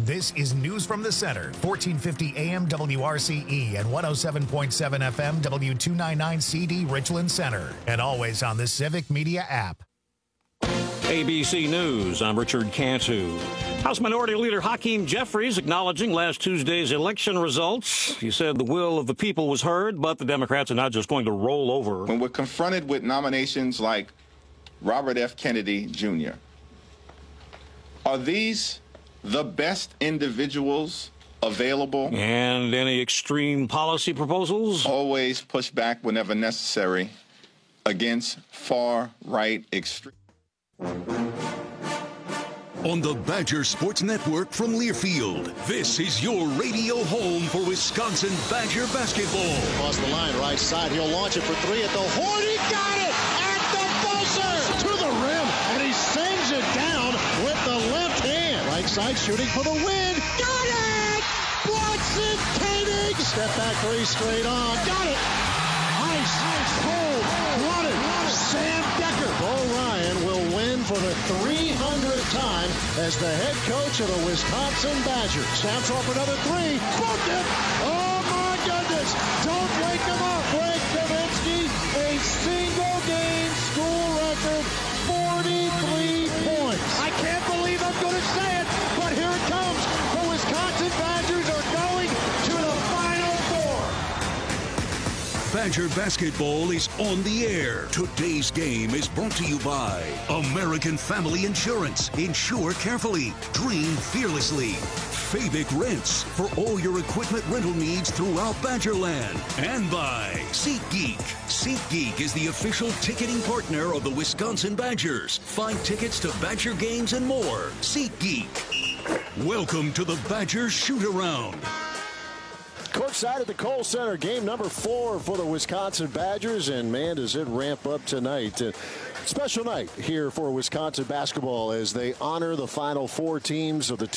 This is News from the Center, 1450 AM WRCE and 107.7 FM W299CD Richland Center, and always on the Civic Media app. ABC News, I'm Richard Cantu. House Minority Leader Hakeem Jeffries acknowledging last Tuesday's election results. He said the will of the people was heard, but the Democrats are not just going to roll over. When we're confronted with nominations like Robert F. Kennedy, Jr., are these the best individuals available? And any extreme policy proposals? Always push back whenever necessary against far-right extreme. On the Badger Sports Network from Learfield, this is your radio home for Wisconsin Badger basketball. Across the line, right side, he'll launch it for three at the horn. He got it at the buzzer to the rim, and he sends it down with the left hand. Right side shooting for the win. Got it! Bronson Koenig. Step back three straight on. Got it! Ice, cold, won it. Sam Decker. Bo Ryan will win for the 300th time as the head coach of the Wisconsin Badgers. Snaps off another three. Booked it. Oh my goodness. Don't wake him up. Greg Kaminsky, a single game school record, 43 points. I can't believe I'm going to say it, but here it comes. The Wisconsin Badgers are going to the Final Four. Badger basketball is on the air. Today's game is brought to you by American Family Insurance. Insure carefully. Dream fearlessly. Fabic Rents for all your equipment rental needs throughout Badgerland. And by SeatGeek. SeatGeek is the official ticketing partner of the Wisconsin Badgers. Find tickets to Badger games and more. SeatGeek. Welcome to the Badger Shoot-Around. Courtside at the Kohl Center, game number 4 for the Wisconsin Badgers, and man, does it ramp up tonight. Special night here for Wisconsin basketball as they honor the final 4 teams of the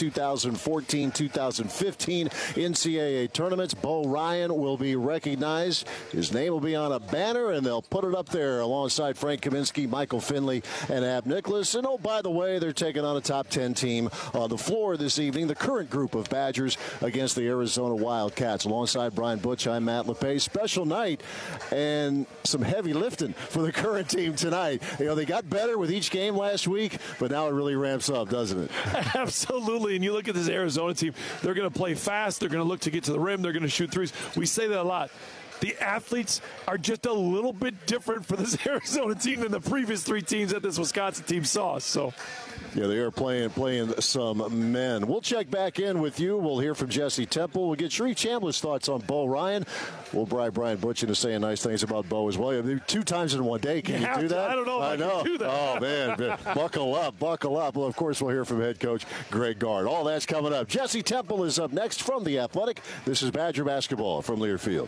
2014-2015 NCAA tournaments. Bo Ryan will be recognized. His name will be on a banner, and they'll put it up there alongside Frank Kaminsky, Michael Finley, and Ab Nicholas. And oh, by the way, they're taking on a top 10 team on the floor this evening, the current group of Badgers against the Arizona Wildcats. Alongside Brian Butch, I'm Matt LePay. Special night and some heavy lifting for the current team tonight. You know, they got better with each game last week, but now it really ramps up, doesn't it? Absolutely. And you look at this Arizona team, they're going to play fast. They're going to look to get to the rim. They're going to shoot threes. We say that a lot. The athletes are just a little bit different for this Arizona team than the previous 3 teams that this Wisconsin team saw. So, yeah, they are playing some men. We'll check back in with you. We'll hear from Jesse Temple. We'll get Sharif Chandler's thoughts on Bo Ryan. We'll bribe Brian Butch into saying nice things about Bo as well. 2 times in one day. Can you do that? I don't know if I can do that. Oh, man. Buckle up. Well, of course, we'll hear from head coach Greg Gard. All that's coming up. Jesse Temple is up next from The Athletic. This is Badger basketball from Learfield.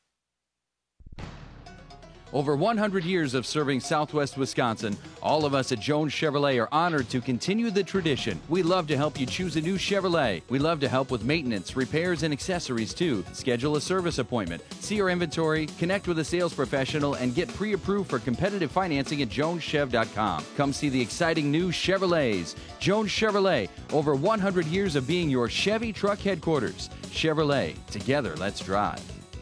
Over 100 years of serving Southwest Wisconsin, all of us at Jones Chevrolet are honored to continue the tradition. We love to help you choose a new Chevrolet. We love to help with maintenance, repairs, and accessories too. Schedule a service appointment, see our inventory, connect with a sales professional, and get pre-approved for competitive financing at joneschev.com. Come see the exciting new Chevrolets. Jones Chevrolet, over 100 years of being your Chevy truck headquarters. Chevrolet, together let's drive.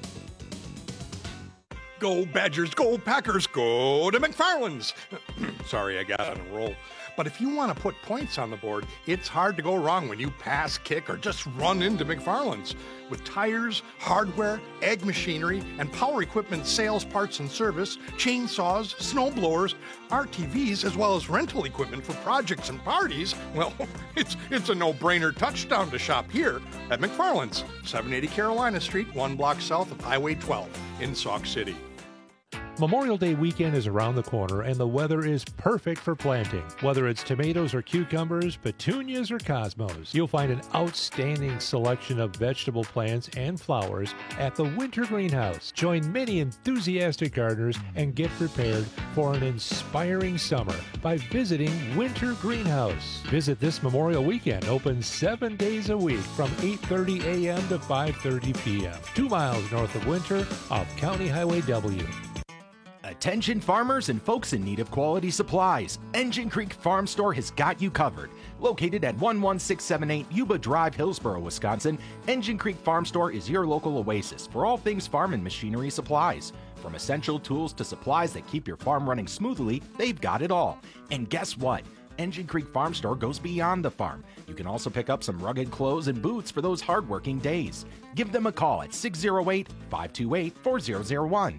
Go Badgers, go Packers, go to McFarland's. Sorry, I got on a roll. But if you want to put points on the board, it's hard to go wrong when you pass, kick, or just run into McFarland's. With tires, hardware, ag machinery, and power equipment sales, parts, and service, chainsaws, snow blowers, RTVs, as well as rental equipment for projects and parties, well, it's a no-brainer touchdown to shop here at McFarland's, 780 Carolina Street, 1 block south of Highway 12 in Sauk City. Memorial Day weekend is around the corner and the weather is perfect for planting. Whether it's tomatoes or cucumbers, petunias or cosmos, you'll find an outstanding selection of vegetable plants and flowers at the Winter Greenhouse. Join many enthusiastic gardeners and get prepared for an inspiring summer by visiting Winter Greenhouse. Visit this Memorial weekend, open 7 days a week from 8:30 a.m. to 5:30 p.m. 2 miles north of Winter off County Highway W. Attention farmers and folks in need of quality supplies. Engine Creek Farm Store has got you covered. Located at 11678 Yuba Drive, Hillsboro, Wisconsin, Engine Creek Farm Store is your local oasis for all things farm and machinery supplies. From essential tools to supplies that keep your farm running smoothly, they've got it all. And guess what? Engine Creek Farm Store goes beyond the farm. You can also pick up some rugged clothes and boots for those hardworking days. Give them a call at 608-528-4001.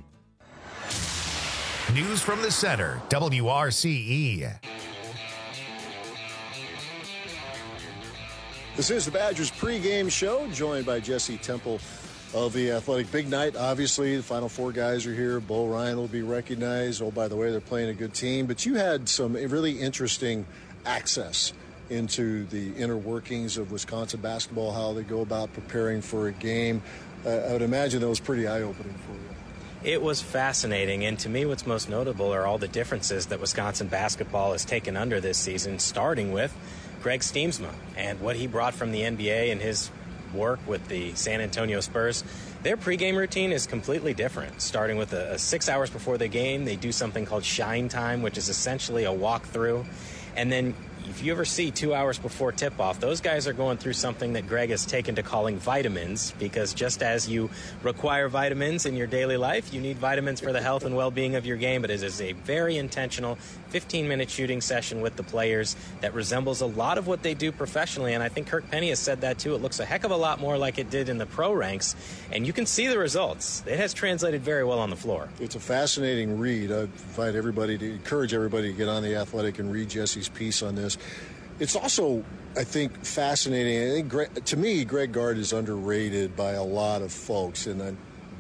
News from the center, WRCE. This is the Badgers pregame show, joined by Jesse Temple of The Athletic. Big night, obviously. The Final Four guys are here. Bo Ryan will be recognized. Oh, by the way, they're playing a good team. But you had some really interesting access into the inner workings of Wisconsin basketball, how they go about preparing for a game. I would imagine that was pretty eye-opening for you. It was fascinating, and to me what's most notable are all the differences that Wisconsin basketball has taken under this season, starting with Greg Steemsma and what he brought from the NBA and his work with the San Antonio Spurs. Their pregame routine is completely different. Starting with 6 hours before the game, they do something called Shine Time, which is essentially a walkthrough. And then if you ever see 2 hours before tip-off, those guys are going through something that Greg has taken to calling vitamins, because just as you require vitamins in your daily life, you need vitamins for the health and well-being of your game. But it is a very intentional 15-minute shooting session with the players that resembles a lot of what they do professionally, and I think Kirk Penny has said that too. It looks a heck of a lot more like it did in the pro ranks, and you can see the results. It has translated very well on the floor. It's a fascinating read. I encourage everybody to get on The Athletic and read Jesse's piece on this. It's also, I think, fascinating. I think, to me, Greg Gard is underrated by a lot of folks, and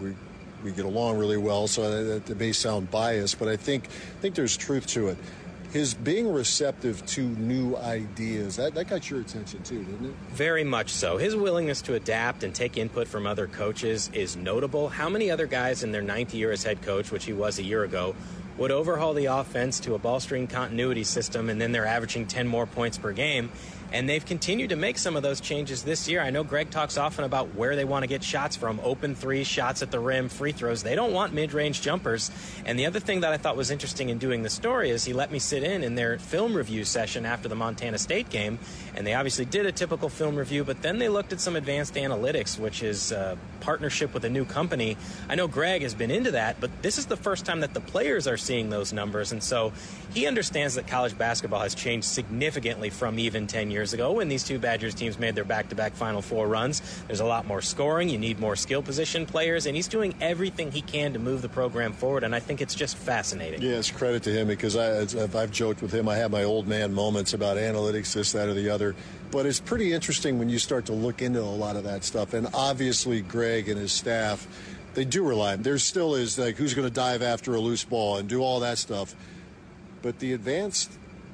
we get along really well, so that may sound biased, but I think there's truth to it. His being receptive to new ideas, that got your attention too, didn't it? Very much so. His willingness to adapt and take input from other coaches is notable. How many other guys in their 9th year as head coach, which he was a year ago, would overhaul the offense to a ball screen continuity system, and then they're averaging 10 more points per game? And they've continued to make some of those changes this year. I know Greg talks often about where they want to get shots from: open threes, shots at the rim, free throws. They don't want mid-range jumpers. And the other thing that I thought was interesting in doing the story is he let me sit in their film review session after the Montana State game, and they obviously did a typical film review, but then they looked at some advanced analytics, which is a partnership with a new company. I know Greg has been into that, but this is the first time that the players are seeing those numbers, and so he understands that college basketball has changed significantly from even 10 years ago when these two Badgers teams made their back-to-back Final Four runs. There's a lot more scoring. You need more skill position players, and he's doing everything he can to move the program forward, and I think it's just fascinating. Yeah, it's credit to him, because I've joked with him. I have my old man moments about analytics, this, that, or the other. But it's pretty interesting when you start to look into a lot of that stuff. And obviously Greg and his staff, they do rely on him. There still is, like, who's going to dive after a loose ball and do all that stuff. But the advanced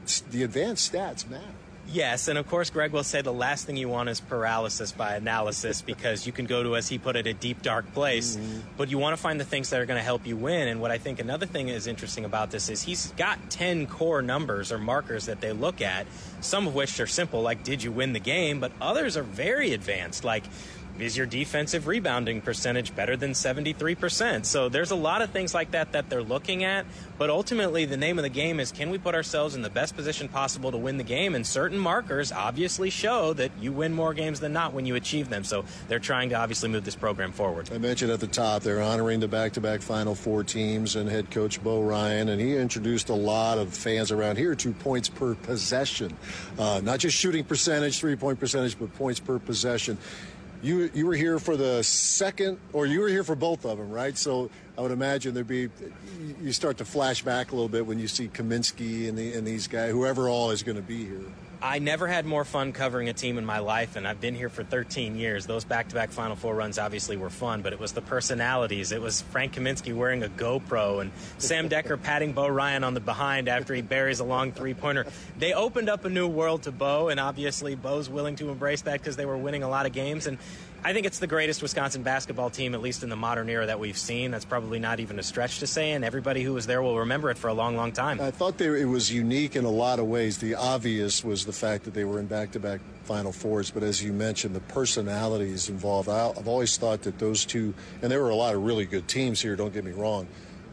stats matter. Yes, and of course Greg will say the last thing you want is paralysis by analysis, because you can go to, as he put it, a deep, dark place. But you want to find the things that are going to help you win. And what I think another thing is interesting about this is he's got 10 core numbers or markers that they look at, some of which are simple, like did you win the game, but others are very advanced, like is your defensive rebounding percentage better than 73%? So there's a lot of things like that they're looking at, but ultimately the name of the game is, can we put ourselves in the best position possible to win the game? And certain markers obviously show that you win more games than not when you achieve them. So they're trying to obviously move this program forward. I mentioned at the top, they're honoring the back-to-back Final Four teams and head coach Bo Ryan, and he introduced a lot of fans around here to points per possession. Not just shooting percentage, three-point percentage, but points per possession. You were here for the second, or you were here for both of them, right? So I would imagine you start to flash back a little bit when you see Kaminsky and these guys, whoever all is going to be here. I never had more fun covering a team in my life, and I've been here for 13 years. Those back-to-back Final Four runs obviously were fun, but it was the personalities. It was Frank Kaminsky wearing a GoPro and Sam Decker patting Bo Ryan on the behind after he buries a long three-pointer. They opened up a new world to Bo, and obviously Bo's willing to embrace that because they were winning a lot of games. And I think it's the greatest Wisconsin basketball team, at least in the modern era, that we've seen. That's probably not even a stretch to say, and everybody who was there will remember it for a long, long time. I thought it was unique in a lot of ways. The obvious was the fact that they were in back-to-back Final Fours, but as you mentioned, the personalities involved. I've always thought that those two, and there were a lot of really good teams here, don't get me wrong,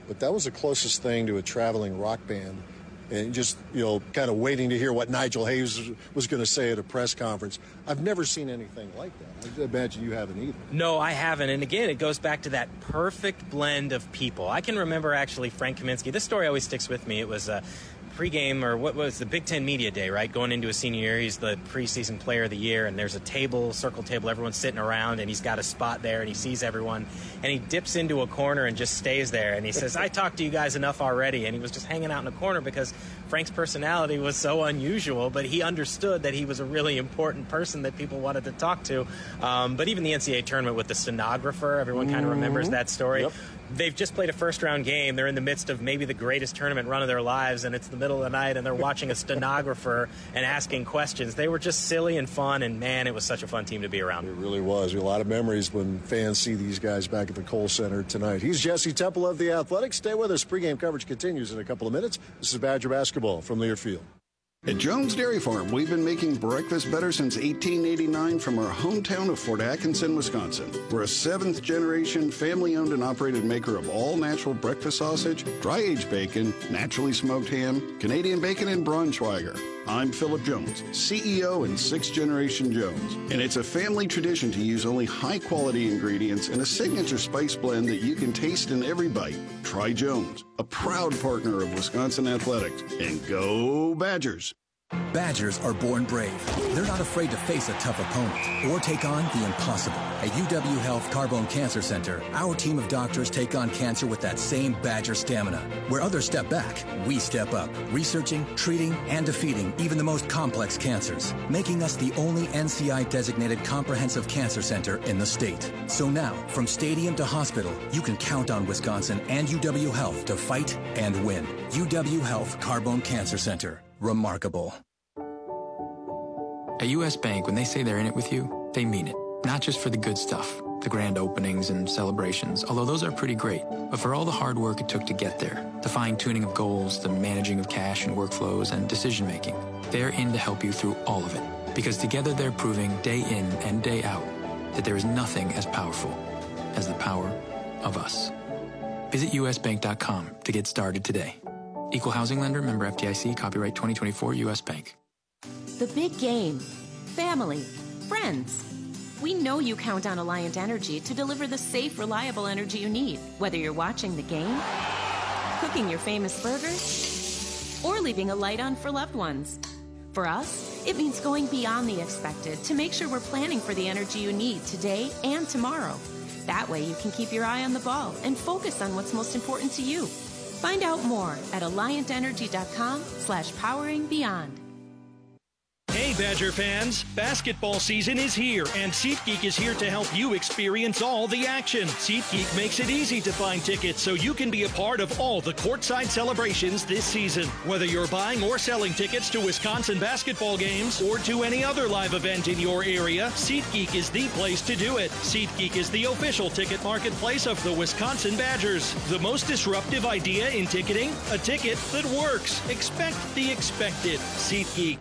but that was the closest thing to a traveling rock band. And just, kind of waiting to hear what Nigel Hayes was going to say at a press conference. I've never seen anything like that. I imagine you haven't either. No, I haven't. And again, it goes back to that perfect blend of people. I can remember actually Frank Kaminsky. This story always sticks with me. It was pregame, or what was the Big Ten Media Day, right? Going into a senior year, he's the preseason player of the year, and there's a table, circle table, everyone's sitting around, and he's got a spot there, and he sees everyone, and he dips into a corner and just stays there, and he says, I talked to you guys enough already, and he was just hanging out in a corner because Frank's personality was so unusual, but he understood that he was a really important person that people wanted to talk to. But even the NCAA tournament with the stenographer, everyone kind of remembers that story. Yep. They've just played a first-round game. They're in the midst of maybe the greatest tournament run of their lives, and it's the middle of the night, and they're watching a stenographer and asking questions. They were just silly and fun, and, man, it was such a fun team to be around. It really was. A lot of memories when fans see these guys back at the Kohl Center tonight. He's Jesse Temple of The Athletic. Stay with us. Pregame coverage continues in a couple of minutes. This is Badger Basketball from Learfield. At Jones Dairy Farm, we've been making breakfast better since 1889 from our hometown of Fort Atkinson, Wisconsin. We're a 7th-generation, family-owned and operated maker of all-natural breakfast sausage, dry-aged bacon, naturally smoked ham, Canadian bacon, and Braunschweiger. I'm Philip Jones, CEO and 6th-generation Jones, and it's a family tradition to use only high-quality ingredients and a signature spice blend that you can taste in every bite. Try Jones, a proud partner of Wisconsin Athletics, and go Badgers! Badgers are born brave. They're not afraid to face a tough opponent or take on the impossible. At UW Health Carbone Cancer Center, our team of doctors take on cancer with that same Badger stamina. Where others step back, we step up, researching, treating, and defeating even the most complex cancers, making us the only NCI-designated comprehensive cancer center in the state. So now, from stadium to hospital, you can count on Wisconsin and UW Health to fight and win. UW Health Carbone Cancer Center. Remarkable. At U.S. Bank, when they say they're in it with you, they mean it. Not just for the good stuff, the grand openings and celebrations, although those are pretty great, but for all the hard work it took to get there, the fine-tuning of goals, the managing of cash and workflows, and decision-making. They're in to help you through all of it, because together they're proving day in and day out that there is nothing as powerful as the power of us. Visit usbank.com to get started today. Equal housing lender, member FDIC, copyright 2024, U.S. Bank. The big game. Family. Friends. We know you count on Alliant Energy to deliver the safe, reliable energy you need, whether you're watching the game, cooking your famous burgers, or leaving a light on for loved ones. For us, it means going beyond the expected to make sure we're planning for the energy you need today and tomorrow. That way you can keep your eye on the ball and focus on what's most important to you. Find out more at alliantenergy.com/poweringbeyond. Hey, Badger fans! Basketball season is here, and SeatGeek is here to help you experience all the action. SeatGeek makes it easy to find tickets so you can be a part of all the courtside celebrations this season. Whether you're buying or selling tickets to Wisconsin basketball games or to any other live event in your area, SeatGeek is the place to do it. SeatGeek is the official ticket marketplace of the Wisconsin Badgers. The most disruptive idea in ticketing? A ticket that works. Expect the expected. SeatGeek.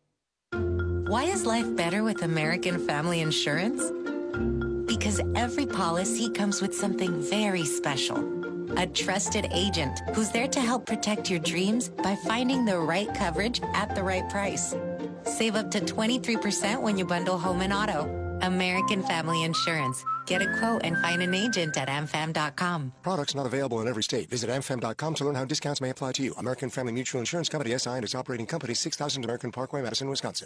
Why is life better with American Family Insurance? Because every policy comes with something very special. A trusted agent who's there to help protect your dreams by finding the right coverage at the right price. Save up to 23% when you bundle home and auto. American Family Insurance. Get a quote and find an agent at amfam.com. Products not available in every state. Visit amfam.com to learn how discounts may apply to you. American Family Mutual Insurance Company, SI, and its operating company, 6000 American Parkway, Madison, Wisconsin.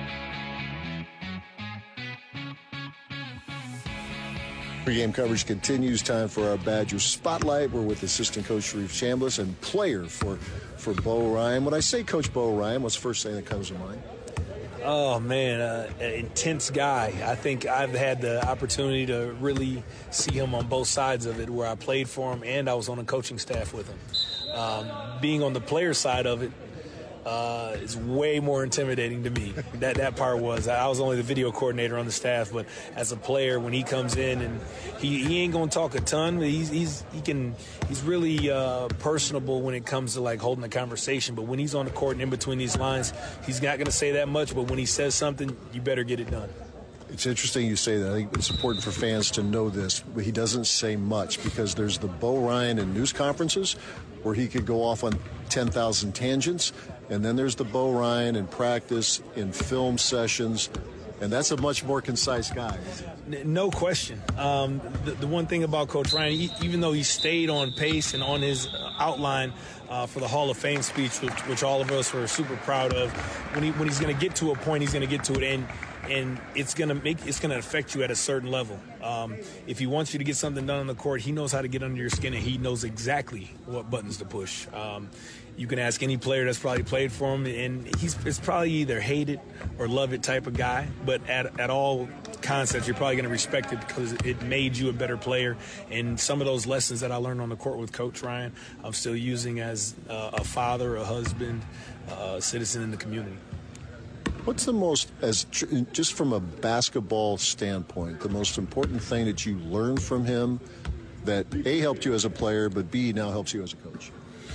Pre-game coverage continues. Time for our Badgers Spotlight. We're with assistant coach Sharif Chambliss and player for Bo Ryan. When I say Coach Bo Ryan, what's the first thing that comes to mind? Oh, man, an intense guy. I think I've had the opportunity to really see him on both sides of it, where I played for him and I was on the coaching staff with him. Being on the player side of it is way more intimidating to me. That part was. I was only the video coordinator on the staff, but as a player, when he comes in, and he ain't gonna talk a ton, but he's really personable when it comes to like holding a conversation. But when he's on the court and in between these lines, he's not gonna say that much. But when he says something, you better get it done. It's interesting you say that. I think it's important for fans to know this. But he doesn't say much because there's the Bo Ryan in news conferences where he could go off on 10,000 tangents. And then there's the Bo Ryan in practice, in film sessions. And that's a much more concise guy. No question. The one thing about Coach Ryan, even though he stayed on pace and on his outline for the Hall of Fame speech, which all of us were super proud of, when he's going to get to a point, he's going to get to it, and it's going to affect you at a certain level. If he wants you to get something done on the court, he knows how to get under your skin, and he knows exactly what buttons to push. You can ask any player that's probably played for him, and it's probably either hate it or love it type of guy. But at all concepts, you're probably going to respect it because it made you a better player. And some of those lessons that I learned on the court with Coach Ryan, I'm still using as a father, a husband, a citizen in the community. What's the most, just from a basketball standpoint, the most important thing that you learned from him that A, helped you as a player, but B, now helps you as a coach?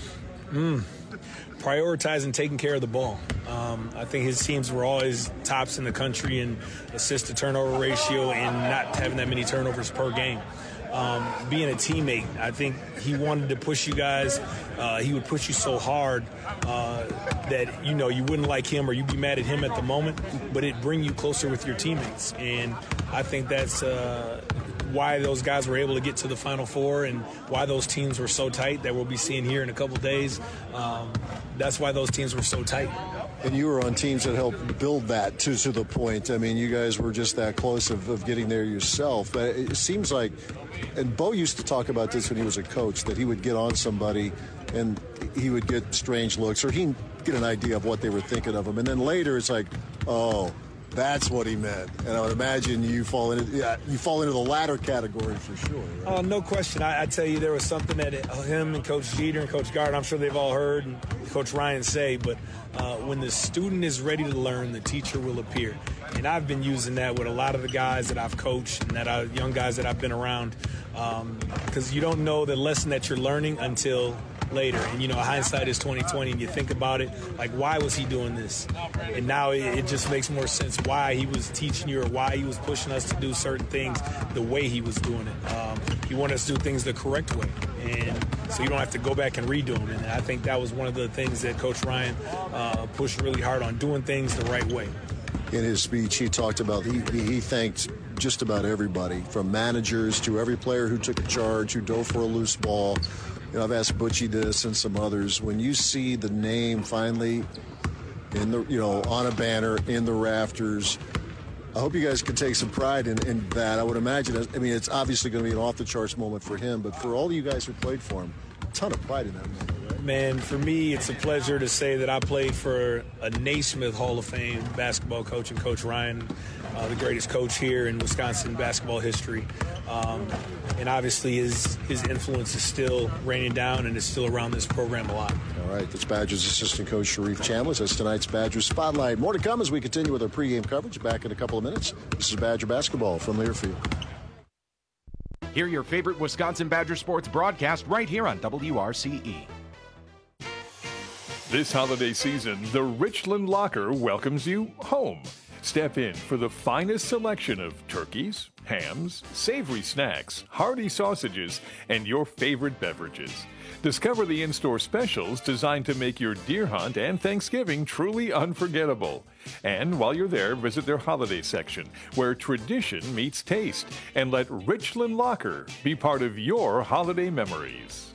Prioritizing taking care of the ball. I think his teams were always tops in the country in assist to turnover ratio and not having that many turnovers per game. Being a teammate, I think he wanted to push you guys. He would push you so hard that, you wouldn't like him or you'd be mad at him at the moment, but it'd bring you closer with your teammates. And I think that's why those guys were able to get to the Final Four and why those teams were so tight that we'll be seeing here in a couple days. That's why those teams were so tight. And you were on teams that helped build that to the point. I mean, you guys were just that close of getting there yourself. But it seems like, and Bo used to talk about this when he was a coach, that he would get on somebody and he would get strange looks or he'd get an idea of what they were thinking of him. And then later it's like, oh, that's what he meant. And I would imagine you fall into the latter category for sure. Right? No question. I tell you, there was something that him and Coach Jeter and Coach Gard, I'm sure they've all heard, and Coach Ryan say, but when the student is ready to learn, the teacher will appear. And I've been using that with a lot of the guys that I've coached and young guys that I've been around, because you don't know the lesson that you're learning until later. And hindsight is 20/20, and you think about it like, why was he doing this? And now it just makes more sense why he was teaching you or why he was pushing us to do certain things the way he was doing it. He wanted us to do things the correct way, and so you don't have to go back and redo them. And I think that was one of the things that Coach Ryan pushed really hard on, doing things the right way. In his speech, he talked about, he thanked just about everybody, from managers to every player who took a charge, who dove for a loose ball. I've asked Butchie this and some others. When you see the name finally in the, on a banner in the rafters, I hope you guys can take some pride in that. I would imagine. I mean, it's obviously going to be an off-the-charts moment for him, but for all of you guys who played for him, a ton of pride in that moment, right? Man, for me, it's a pleasure to say that I played for a Naismith Hall of Fame basketball coach and Coach Ryan, the greatest coach here in Wisconsin basketball history. And obviously his influence is still raining down and is still around this program a lot. All right, that's Badgers assistant coach Sharif Chambliss. That's tonight's Badgers Spotlight. More to come as we continue with our pregame coverage. Back in a couple of minutes. This is Badger Basketball from Learfield. Hear your favorite Wisconsin Badger sports broadcast right here on WRCE. This holiday season, the Richland Locker welcomes you home. Step in for the finest selection of turkeys, hams, savory snacks, hearty sausages, and your favorite beverages. Discover the in-store specials designed to make your deer hunt and Thanksgiving truly unforgettable. And while you're there, visit their holiday section, where tradition meets taste, and let Richland Locker be part of your holiday memories.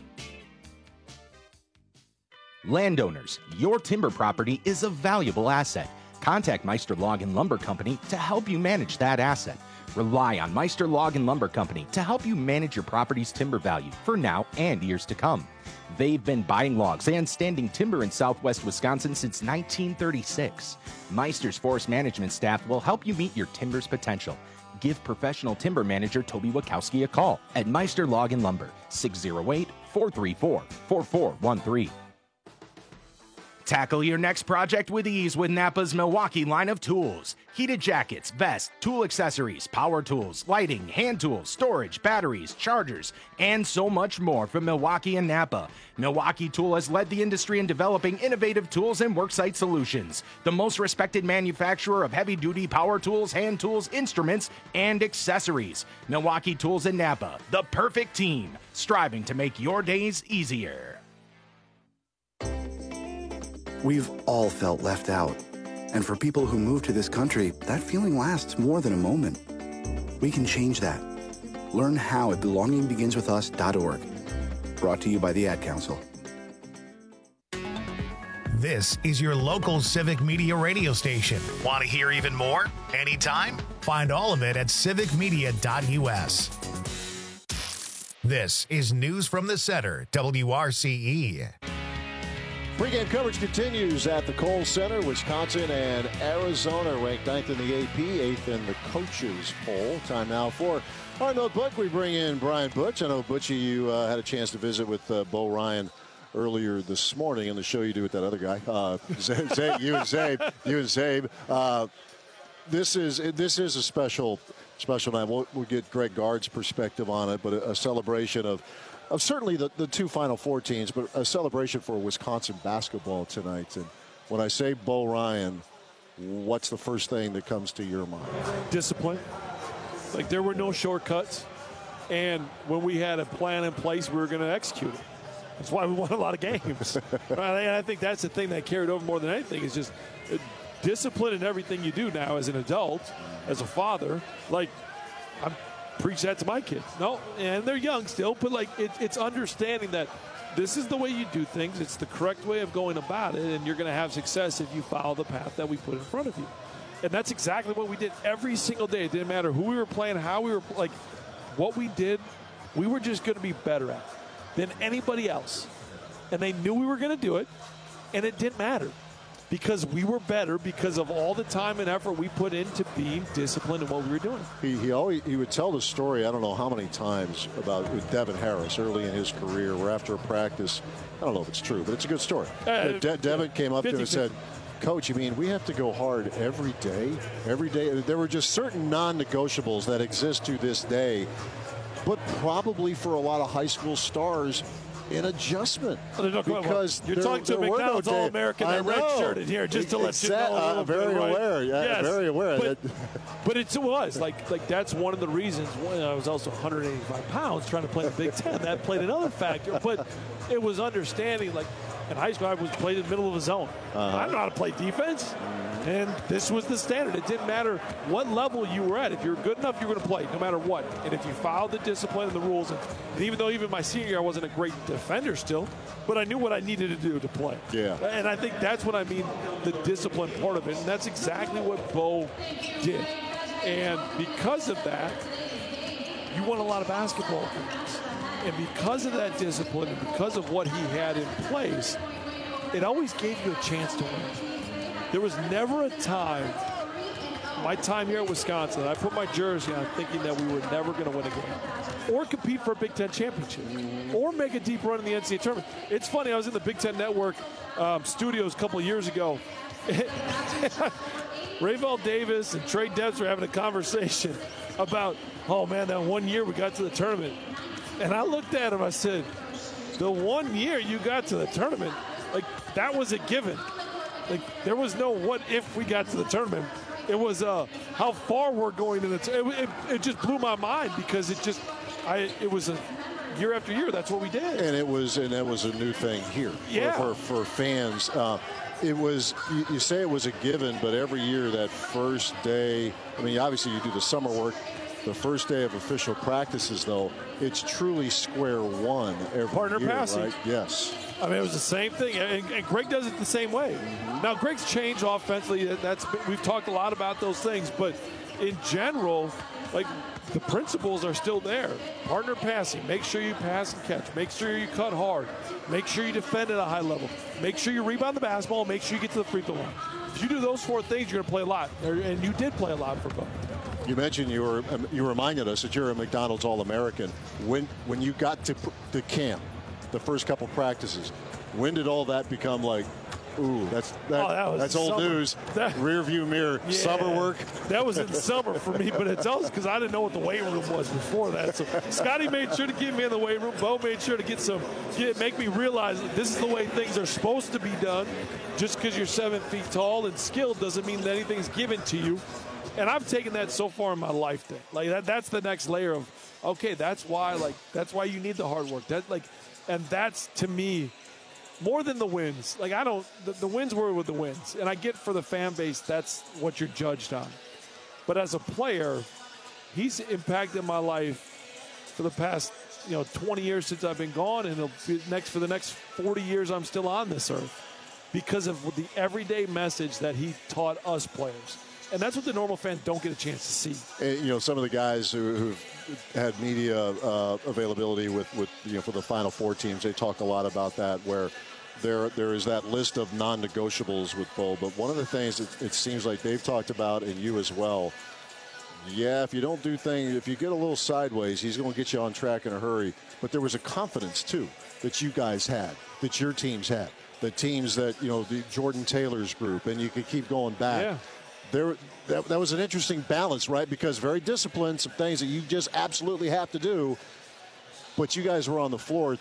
Landowners, your timber property is a valuable asset. Contact Meister Log and Lumber Company to help you manage that asset. Rely on Meister Log and Lumber Company to help you manage your property's timber value for now and years to come. They've been buying logs and standing timber in southwest Wisconsin since 1936. Meister's forest management staff will help you meet your timber's potential. Give professional timber manager Toby Wachowski a call at Meister Log and Lumber, 608-434-4413. Tackle your next project with ease with Napa's Milwaukee line of tools. Heated jackets, vests, tool accessories, power tools, lighting, hand tools, storage, batteries, chargers, and so much more from Milwaukee and Napa. Milwaukee Tool has led the industry in developing innovative tools and worksite solutions. The most respected manufacturer of heavy-duty power tools, hand tools, instruments, and accessories. Milwaukee Tools and Napa, the perfect team, striving to make your days easier. We've all felt left out. And for people who move to this country, that feeling lasts more than a moment. We can change that. Learn how at belongingbeginswithus.org. Brought to you by the Ad Council. This is your local Civic Media radio station. Want to hear even more? Anytime? Find all of it at civicmedia.us. This is News from the Center, WRCE. Pre-game coverage continues at the Kohl Center. Wisconsin and Arizona ranked 9th in the AP, 8th in the coaches poll. Time now for our notebook. We bring in Brian Butch. I know, Butchie, you had a chance to visit with Bo Ryan earlier this morning on the show you do with that other guy, you and Zabe. This is a special night. We'll get Greg Gard's perspective on it, but a celebration of certainly the two Final Four teams, but a celebration for Wisconsin basketball tonight. And when I say Bo Ryan, what's the first thing that comes to your mind? Discipline. Like, there were no shortcuts. And when we had a plan in place, we were going to execute it. That's why we won a lot of games. Right? And I think that's the thing that carried over more than anything is just discipline in everything you do now as an adult, as a father. Like, I'm preach that to my kids. No, and they're young still, but like it's understanding that this is the way you do things. It's the correct way of going about it, and you're going to have success if you follow the path that we put in front of you. And that's exactly what we did every single day. It didn't matter who we were playing, how we were, like, what we did, we were just going to be better at than anybody else. And they knew we were going to do it, and it didn't matter. Because we were better because of all the time and effort we put into being disciplined in what we were doing. He would tell the story, I don't know how many times, about with Devin Harris early in his career, where after a practice, I don't know if it's true, but it's a good story. Devin came up to him and said, Coach, we have to go hard every day. Every day. There were just certain non-negotiables that exist to this day, but probably for a lot of high school stars, an adjustment. Because you're talking to a McDonald's All-American that red-shirted here, just to let you know. Very aware. Yeah, yes. Very aware. But it was like that's one of the reasons. I was also 185 pounds trying to play in the Big Ten. That played another factor. But it was understanding, like, in high school, I was played in the middle of the zone. I know how to play defense. And this was the standard. It didn't matter what level you were at. If you were good enough, you were going to play, no matter what. And if you followed the discipline and the rules, and even though my senior year I wasn't a great defender still, but I knew what I needed to do to play. Yeah. And I think that's what I mean, the discipline part of it. And that's exactly what Bo did. And because of that, you won a lot of basketball games. And because of that discipline and because of what he had in place, it always gave you a chance to win. There was never a time, my time here at Wisconsin, I put my jersey on thinking that we were never going to win a game or compete for a Big Ten championship or make a deep run in the NCAA tournament. It's funny, I was in the Big Ten Network studios a couple of years ago. Rayvel Davis and Trey Debs were having a conversation about, oh man, that one year we got to the tournament. And I looked at him, I said, the 1 year you got to the tournament, like, that was a given. Like, there was no what if we got to the tournament. It was how far we're going to the tournament. It just blew my mind because it was a year after year. That's what we did. And that was a new thing here for fans. It was, you say it was a given, but every year that first day, obviously you do the summer work. The first day of official practices, though, it's truly square one every partner year, passing. Right? Yes. It was the same thing, and Greg does it the same way. Now, Greg's changed offensively. We've talked a lot about those things, but in general, like, the principles are still there. Partner passing. Make sure you pass and catch. Make sure you cut hard. Make sure you defend at a high level. Make sure you rebound the basketball. Make sure you get to the free throw line. If you do those four things, you're going to play a lot, and you did play a lot for both. You mentioned you reminded us that you're a McDonald's All-American. When you got to camp, the first couple practices, when did all that become like, Ooh, that's old summer. news. Rear view mirror. Yeah, summer work. That was in summer for me, but it's also because I didn't know what the weight room was before that. So Scotty made sure to get me in the weight room. Bo made sure to make me realize that this is the way things are supposed to be done. Just because you're 7 feet tall and skilled doesn't mean that anything's given to you. And I've taken that so far in my life. That's the next layer of, okay, that's why you need the hard work. And that's, to me, more than the wins. The wins were with the wins. And I get for the fan base, that's what you're judged on. But as a player, he's impacted my life for the past, 20 years since I've been gone, and it'll be for the next 40 years I'm still on this earth because of the everyday message that he taught us players. And that's what the normal fan don't get a chance to see. And, some of the guys who've had media availability with for the Final Four teams, they talk a lot about that, where there is that list of non-negotiables with Bo. But one of the things it seems like they've talked about, and you as well, if you don't do things, if you get a little sideways, he's going to get you on track in a hurry. But there was a confidence, too, that you guys had, that your teams had, the teams that, the Jordan Taylor's group, and you could keep going back. Yeah. That was an interesting balance, right? Because very disciplined, some things that you just absolutely have to do. But you guys were on the floor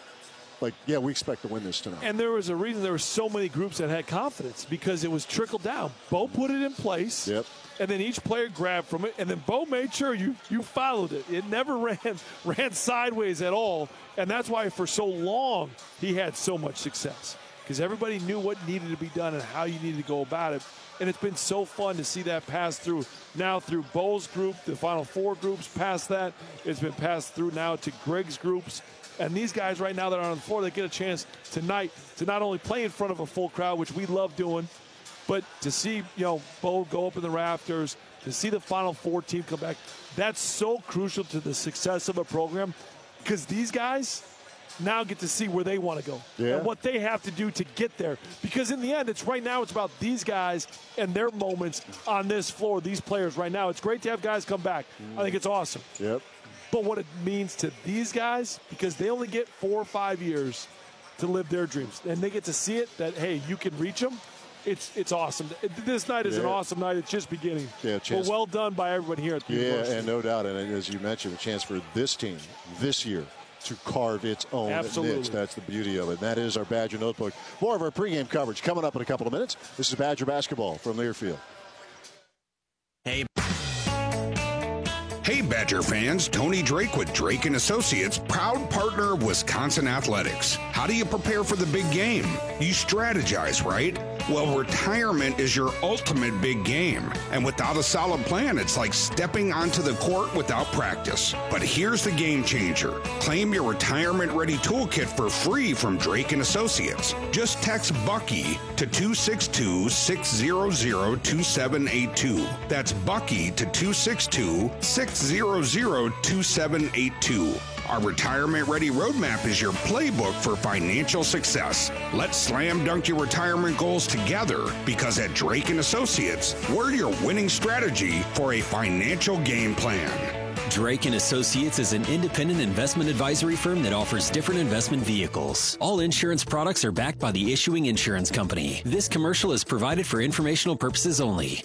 we expect to win this tonight. And there was a reason there were so many groups that had confidence, because it was trickled down. Bo put it in place. Yep. And then each player grabbed from it, and then Bo made sure you followed it. It never ran sideways at all, and that's why for so long he had so much success, because everybody knew what needed to be done and how you needed to go about it. And it's been so fun to see that pass through now through Bo's group, the Final Four groups past that. It's been passed through now to Greg's groups. And these guys right now that are on the floor, they get a chance tonight to not only play in front of a full crowd, which we love doing, but to see, Bo go up in the rafters, to see the Final Four team come back. That's so crucial to the success of a program, because these guys now get to see where they want to go and what they have to do to get there. Because in the end, it's about these guys and their moments on this floor, these players right now. It's great to have guys come back. I think it's awesome. Yep. But what it means to these guys, because they only get 4 or 5 years to live their dreams, and they get to see it that, hey, you can reach them. It's awesome. This night is an awesome night. It's just beginning. Yeah, but well done by everyone here at the university. Yeah, and no doubt. And as you mentioned, a chance for this team this year to carve its own niche. That's the beauty of it. And that is our Badger Notebook. More of our pregame coverage coming up in a couple of minutes. This is Badger basketball from Learfield. Hey, Badger fans, Tony Drake with Drake & Associates, proud partner of Wisconsin Athletics. How do you prepare for the big game? You strategize, right? Well, retirement is your ultimate big game. And without a solid plan, it's like stepping onto the court without practice. But here's the game changer. Claim your retirement-ready toolkit for free from Drake & Associates. Just text Bucky to 262-600-2782. That's Bucky to 262-600-2782. Our retirement-ready roadmap is your playbook for financial success. Let's slam dunk your retirement goals together, because at Drake & Associates, we're your winning strategy for a financial game plan. Drake & Associates is an independent investment advisory firm that offers different investment vehicles. All insurance products are backed by the issuing insurance company. This commercial is provided for informational purposes only.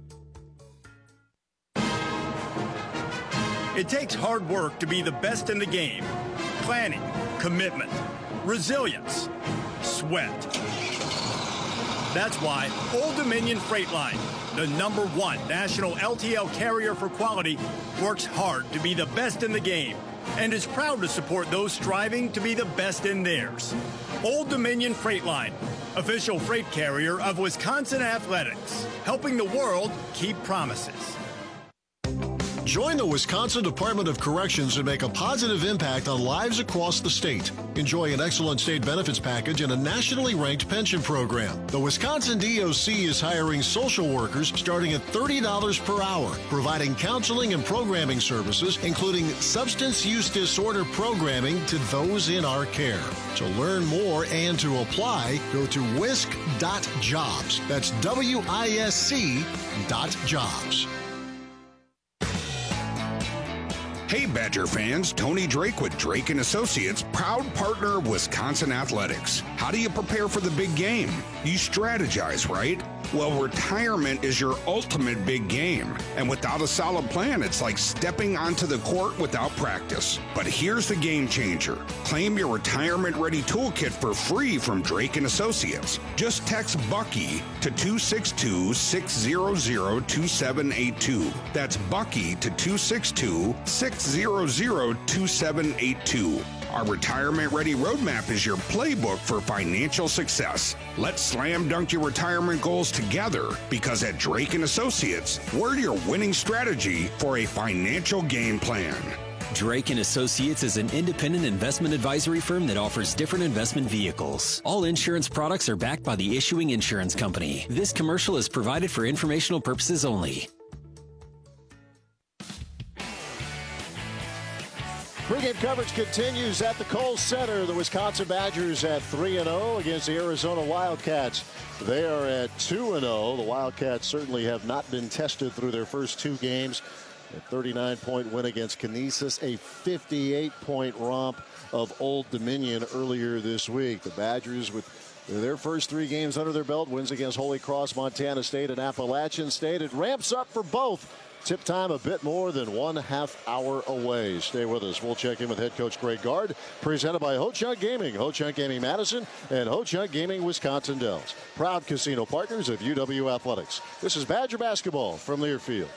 It takes hard work to be the best in the game. Planning, commitment, resilience, sweat. That's why Old Dominion Freight Line, the #1 national LTL carrier for quality, works hard to be the best in the game and is proud to support those striving to be the best in theirs. Old Dominion Freight Line, official freight carrier of Wisconsin Athletics, helping the world keep promises. Join the Wisconsin Department of Corrections and make a positive impact on lives across the state. Enjoy an excellent state benefits package and a nationally ranked pension program. The Wisconsin DOC is hiring social workers starting at $30 per hour, providing counseling and programming services, including substance use disorder programming to those in our care. To learn more and to apply, go to wisc.jobs. That's WISC.jobs. Hey, Badger fans, Tony Drake with Drake & Associates, proud partner of Wisconsin Athletics. How do you prepare for the big game? You strategize, right? Well, retirement is your ultimate big game. And without a solid plan, it's like stepping onto the court without practice. But here's the game changer. Claim your retirement-ready toolkit for free from Drake & Associates. Just text Bucky to 262-600-2782. That's Bucky to 262-600-2782. Our retirement-ready roadmap is your playbook for financial success. Let's slam dunk your retirement goals together, because at Drake & Associates, we're your winning strategy for a financial game plan. Drake & Associates is an independent investment advisory firm that offers different investment vehicles. All insurance products are backed by the issuing insurance company. This commercial is provided for informational purposes only. Pre-game coverage continues at the Kohl Center. The Wisconsin Badgers at 3-0 against the Arizona Wildcats. They are at 2-0. The Wildcats certainly have not been tested through their first two games. A 39-point win against Canisius, a 58-point romp of Old Dominion earlier this week. The Badgers, with their first three games under their belt, wins against Holy Cross, Montana State, and Appalachian State. It ramps up for both. Tip time a bit more than 1/2 hour away. Stay with us. We'll check in with head coach Greg Gard, presented by Ho-Chunk Gaming, Ho-Chunk Gaming Madison, and Ho-Chunk Gaming Wisconsin Dells. Proud casino partners of UW Athletics. This is Badger basketball from Learfield.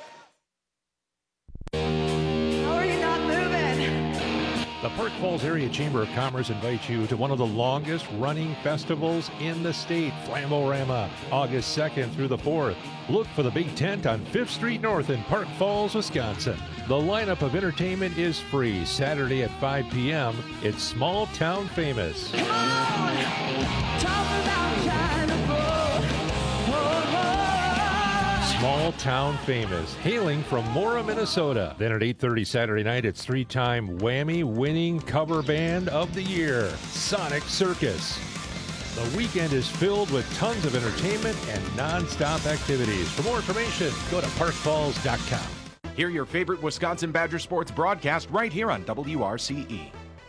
How are you not moving? The Park Falls Area Chamber of Commerce invites you to one of the longest running festivals in the state, Flamborama, August 2nd through the 4th. Look for the big tent on 5th Street North in Park Falls, Wisconsin. The lineup of entertainment is free. Saturday at 5 p.m. It's Small Town Famous. Come on, talk about China Bowl. Small Town Famous, hailing from Mora, Minnesota. Then at 8:30 Saturday night, it's three-time Whammy winning cover band of the year, Sonic Circus. The weekend is filled with tons of entertainment and non-stop activities. For more information, go to parkfalls.com. Hear your favorite Wisconsin Badger sports broadcast right here on WRCE.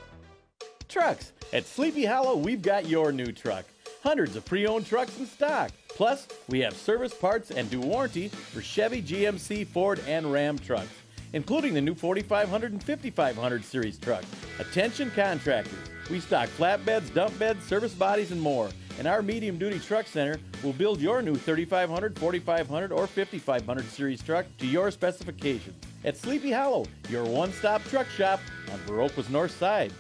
Trucks. At Sleepy Hollow, we've got your new truck. Hundreds of pre-owned trucks in stock. Plus, we have service parts and do warranty for Chevy, GMC, Ford, and Ram trucks, including the new 4500 and 5500 series truck. Attention contractors. We stock flatbeds, dump beds, service bodies, and more. And our medium-duty truck center will build your new 3500, 4500, or 5500 series truck to your specifications. At Sleepy Hollow, your one-stop truck shop on Viroqua's north side.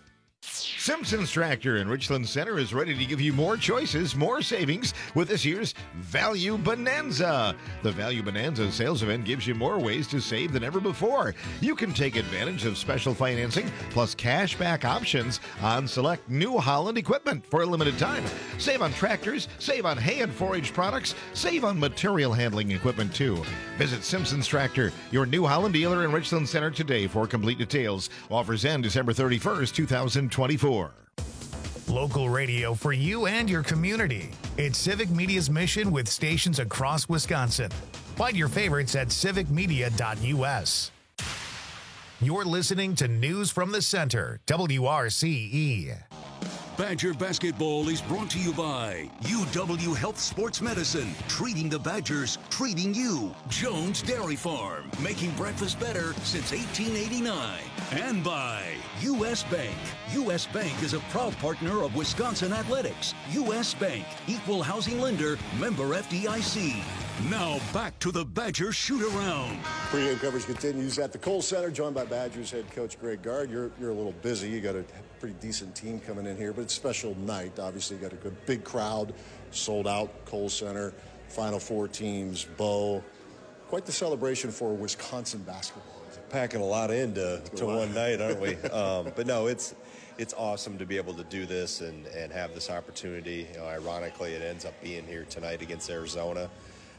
Simpson's Tractor in Richland Center is ready to give you more choices, more savings with this year's Value Bonanza. The Value Bonanza sales event gives you more ways to save than ever before. You can take advantage of special financing plus cash back options on select New Holland equipment for a limited time. Save on tractors, save on hay and forage products, save on material handling equipment too. Visit Simpson's Tractor, your New Holland dealer in Richland Center today for complete details. Offers end December 31st, 2024. Local radio for you and your community. It's Civic Media's mission with stations across Wisconsin. Find your favorites at civicmedia.us. You're listening to News from the Center, WRCE. Badger basketball is brought to you by UW Health Sports Medicine, treating the Badgers, treating you. Jones Dairy Farm, making breakfast better since 1889. And by U.S. Bank. U.S. Bank is a proud partner of Wisconsin Athletics. U.S. Bank, equal housing lender, member FDIC. Now back to the Badger shoot-around. Pre-game coverage continues at the Kohl Center, joined by Badgers head coach Greg Gard. You're a little busy. You got a pretty decent team coming in here, but it's a special night. Obviously, you got a good big crowd, sold out Kohl Center, Final Four teams, Bo. Quite the celebration for Wisconsin basketball. Packing a lot into one night, aren't we? But no, it's awesome to be able to do this and have this opportunity. You know, ironically, it ends up being here tonight against Arizona.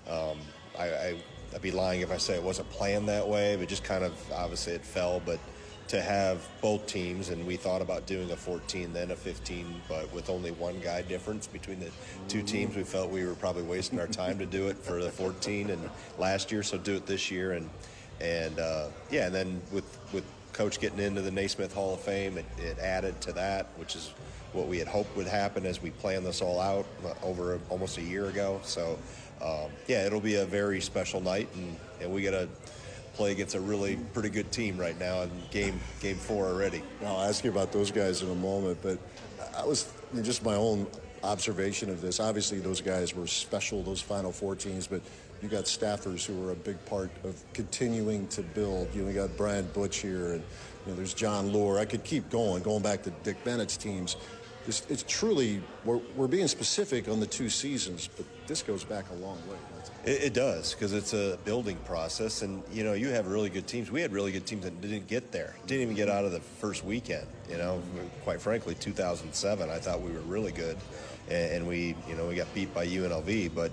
I'd be lying if I say it wasn't planned that way, but just kind of obviously it fell. But to have both teams, and we thought about doing a 14, then a 15, but with only one guy difference between the two teams, we felt we were probably wasting our time to do it for the 14 and last year, so do it this year. And And and then with Coach getting into the Naismith Hall of Fame, it added to that, which is what we had hoped would happen as we planned this all out over almost a year ago. So, it'll be a very special night, and we got to play against a really pretty good team right now in game 4 already. I'll ask you about those guys in a moment, but just my own observation of this. Obviously, those guys were special, those Final Four teams, but you got staffers who were a big part of continuing to build. You got Brian Butch here, and there's John Lure. I could keep going back to Dick Bennett's teams. It's truly, we're being specific on the 2 seasons, but this goes back a long way. It does, because it's a building process, and you have really good teams. We had really good teams that didn't get there, didn't even get out of the first weekend. Quite frankly, 2007, I thought we were really good, and we got beat by UNLV. But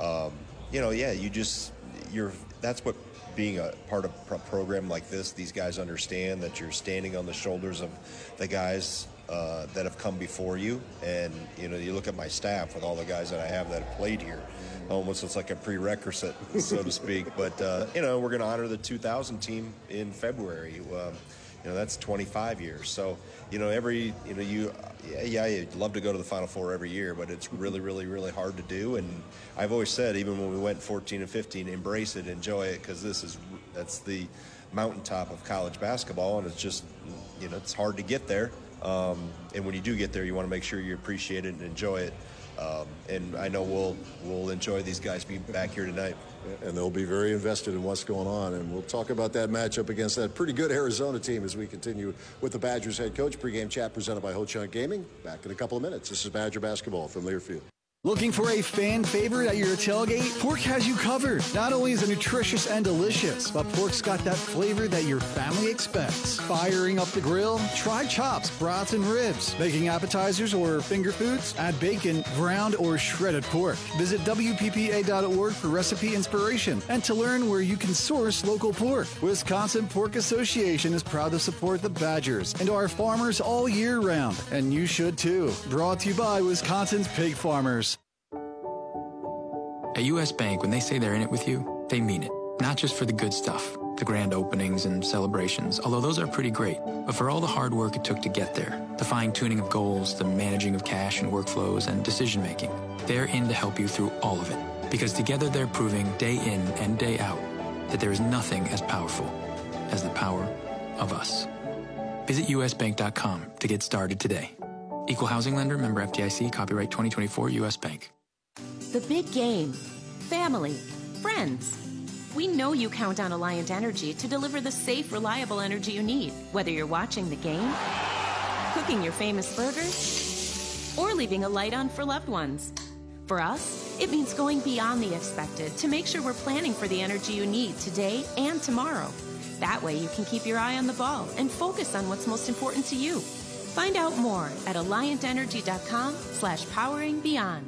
that's what being a part of a program like this. These guys understand that you're standing on the shoulders of the guys that have come before you, and you look at my staff with all the guys that I have that have played here. Almost it's like a prerequisite, so to speak. But we're going to honor the 2000 team in February. That's 25 years. So you'd love to go to the Final Four every year, but it's really, really, really hard to do. And I've always said, even when we went 14 and 15, embrace it, enjoy it, because that's the mountaintop of college basketball, and it's just it's hard to get there. And when you do get there, you want to make sure you appreciate it and enjoy it. And I know we'll enjoy these guys being back here tonight. And they'll be very invested in what's going on. And we'll talk about that matchup against that pretty good Arizona team as we continue with the Badgers head coach. Pre-game chat presented by Ho Chunk Gaming. Back in a couple of minutes. This is Badger Basketball from Learfield. Looking for a fan favorite at your tailgate? Pork has you covered. Not only is it nutritious and delicious, but pork's got that flavor that your family expects. Firing up the grill? Try chops, brats, and ribs. Making appetizers or finger foods? Add bacon, ground, or shredded pork. Visit WPPA.org for recipe inspiration and to learn where you can source local pork. Wisconsin Pork Association is proud to support the Badgers and our farmers all year round. And you should too. Brought to you by Wisconsin's pig farmers. At U.S. Bank, when they say they're in it with you, they mean it. Not just for the good stuff, the grand openings and celebrations, although those are pretty great, but for all the hard work it took to get there, the fine-tuning of goals, the managing of cash and workflows, and decision-making. They're in to help you through all of it, because together they're proving day in and day out that there is nothing as powerful as the power of us. Visit usbank.com to get started today. Equal housing lender, member FDIC, copyright 2024, U.S. Bank. The big game. Family. Friends. We know you count on Alliant Energy to deliver the safe, reliable energy you need, whether you're watching the game, cooking your famous burgers, or leaving a light on for loved ones. For us, it means going beyond the expected to make sure we're planning for the energy you need today and tomorrow. That way you can keep your eye on the ball and focus on what's most important to you. Find out more at AlliantEnergy.com/poweringbeyond.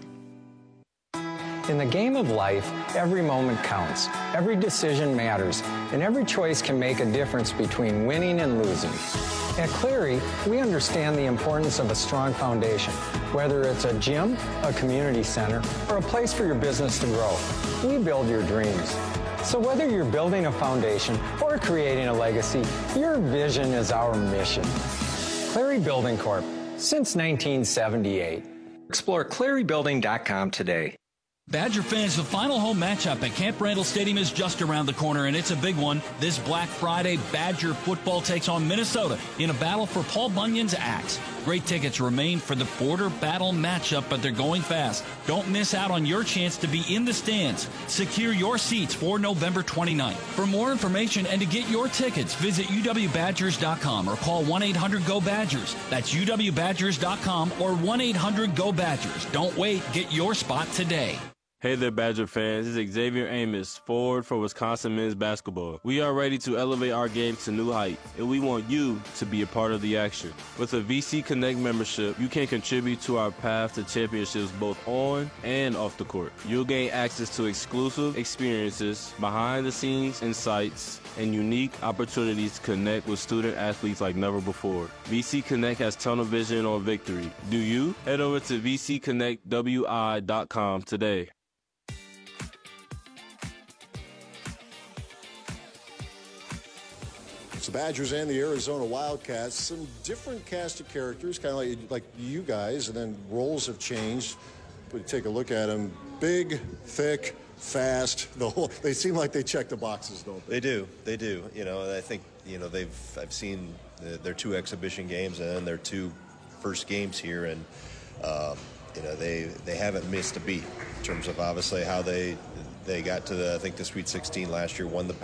In the game of life, every moment counts, every decision matters, and every choice can make a difference between winning and losing. At Cleary, we understand the importance of a strong foundation, whether it's a gym, a community center, or a place for your business to grow. We build your dreams. So whether you're building a foundation or creating a legacy, your vision is our mission. Cleary Building Corp. Since 1978. Explore ClearyBuilding.com today. Badger fans, the final home matchup at Camp Randall Stadium is just around the corner, and it's a big one. This Black Friday, Badger football takes on Minnesota in a battle for Paul Bunyan's axe. Great tickets remain for the border battle matchup, but they're going fast. Don't miss out on your chance to be in the stands. Secure your seats for November 29th. For more information and to get your tickets, visit uwbadgers.com or call 1-800-GO-BADGERS. That's uwbadgers.com or 1-800-GO-BADGERS. Don't wait. Get your spot today. Hey there, Badger fans. This is Xavier Amos, forward for Wisconsin men's basketball. We are ready to elevate our game to new heights, and we want you to be a part of the action. With a VC Connect membership, you can contribute to our path to championships both on and off the court. You'll gain access to exclusive experiences, behind-the-scenes insights, and unique opportunities to connect with student athletes like never before. VC Connect has tunnel vision on victory. Do you? Head over to vcconnectwi.com today. It's the Badgers and the Arizona Wildcats. Some different cast of characters, kind of like you guys, and then roles have changed. But take a look at them. Big, thick, fast. They seem like they check the boxes, don't they? They do. You know, I think, you know, I've seen their 2 exhibition games and then their 2 first games here, and you know, they haven't missed a beat in terms of obviously how they got to the Sweet 16 last year, won the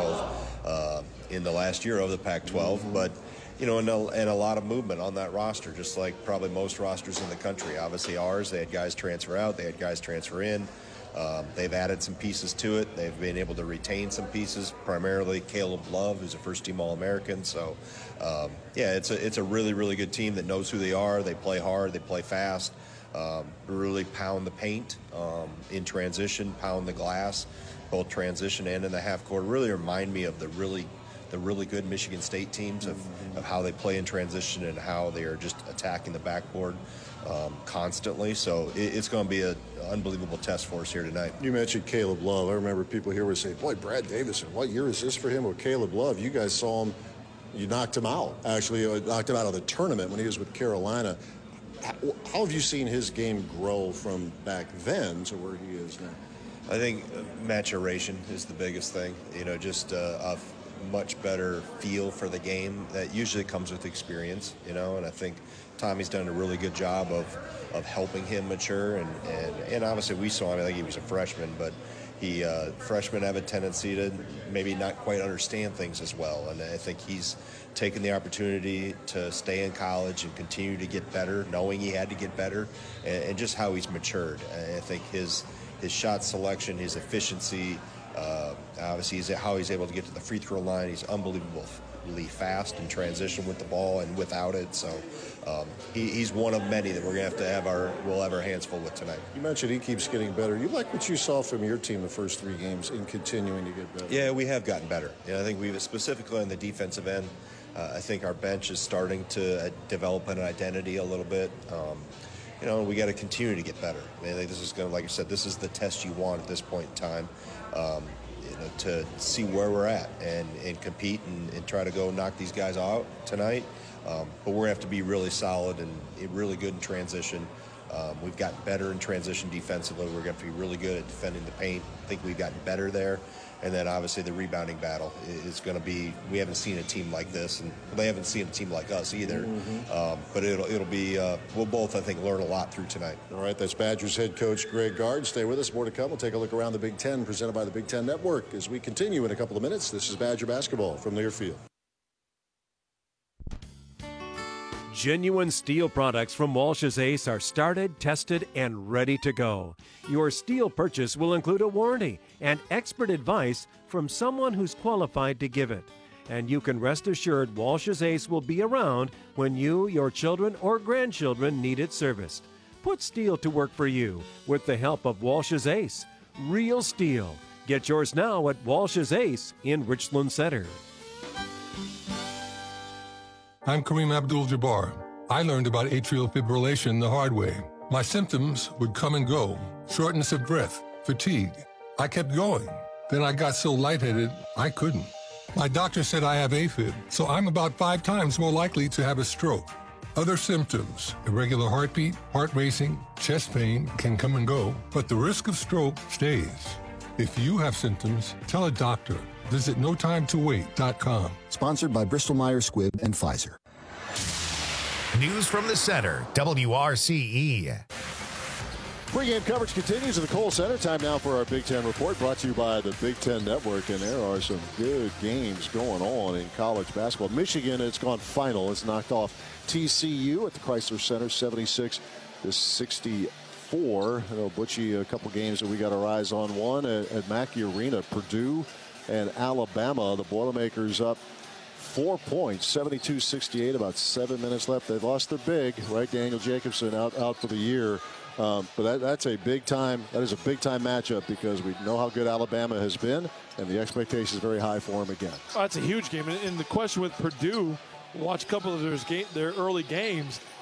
Pac-12 in the last year of the Pac-12, but you know, and a lot of movement on that roster, just like probably most rosters in the country. Obviously ours, they had guys transfer out, they had guys transfer in. They've added some pieces to it. They've been able to retain some pieces, primarily Caleb Love, who's a first-team All-American. So, yeah, it's a really, really good team that knows who they are. They play hard. They play fast. Really pound the paint in transition, pound the glass, both transition and in the half court. Really remind me of the really good Michigan State teams of how they play in transition and how they are just attacking the backboard constantly. So it's going to be an unbelievable test for us here tonight. You mentioned Caleb Love. I remember people here would say, boy, Brad Davison, what year is this for him with Caleb Love? You guys saw him, you knocked him out. Actually, knocked him out of the tournament when he was with Carolina. How have you seen his game grow from back then to where he is now? I think maturation is the biggest thing. You know, just a much better feel for the game that usually comes with experience, you know, and I think Tommy's done a really good job of helping him mature, and obviously we saw him, I think he was a freshman, but freshmen have a tendency to maybe not quite understand things as well, and I think he's taken the opportunity to stay in college and continue to get better, knowing he had to get better, and just how he's matured. I think his shot selection, his efficiency, obviously how he's able to get to the free throw line. He's unbelievably fast in transition with the ball and without it. So he's one of many that we'll have our hands full with tonight. You mentioned he keeps getting better. You like what you saw from your team the first 3 games in continuing to get better? Yeah, we have gotten better. You know, I think we've specifically on the defensive end. I think our bench is starting to develop an identity a little bit. You know, we got to continue to get better. I think this is going to, like I said, this is the test you want at this point in time, you know, to see where we're at and compete and try to go knock these guys out tonight. But we're going to have to be really solid and really good in transition. We've gotten better in transition defensively. We're going to have to be really good at defending the paint. I think we've gotten better there. And then obviously the rebounding battle is going to be, we haven't seen a team like this, and they haven't seen a team like us either. But it'll be, we'll both, I think, learn a lot through tonight. All right, that's Badgers head coach Greg Gard. Stay with us, more to come. We'll take a look around the Big Ten, presented by the Big Ten Network. As we continue in a couple of minutes, this is Badger basketball from Learfield. Genuine steel products from Walsh's Ace are started, tested, and ready to go. Your steel purchase will include a warranty and expert advice from someone who's qualified to give it. And you can rest assured Walsh's Ace will be around when you, your children, or grandchildren need it serviced. Put steel to work for you with the help of Walsh's Ace. Real steel. Get yours now at Walsh's Ace in Richland Center. I'm Kareem Abdul-Jabbar. I learned about atrial fibrillation the hard way. My symptoms would come and go. Shortness of breath, fatigue. I kept going. Then I got so lightheaded, I couldn't. My doctor said I have AFib, so I'm about 5 times more likely to have a stroke. Other symptoms, irregular heartbeat, heart racing, chest pain can come and go, but the risk of stroke stays. If you have symptoms, tell a doctor. Visit NoTimeToWait.com. Sponsored by Bristol-Myers Squibb and Pfizer. News from the center, WRCE. Pre-game coverage continues at the Kohl Center. Time now for our Big Ten report, brought to you by the Big Ten Network. And there are some good games going on in college basketball. Michigan, it's gone final. It's knocked off TCU at the Chrysler Center, 76-64. I know, Butchie, a couple games that we got our eyes on. One at Mackey Arena, Purdue and Alabama. The Boilermakers up 4 points, 72-68, about 7 minutes left. They've lost their big, right? Daniel Jacobson out for the year. But that's a big time. That is a big time matchup because we know how good Alabama has been, and the expectation is very high for them again. Oh, that's a huge game. And the question with Purdue, watch a couple of their early games,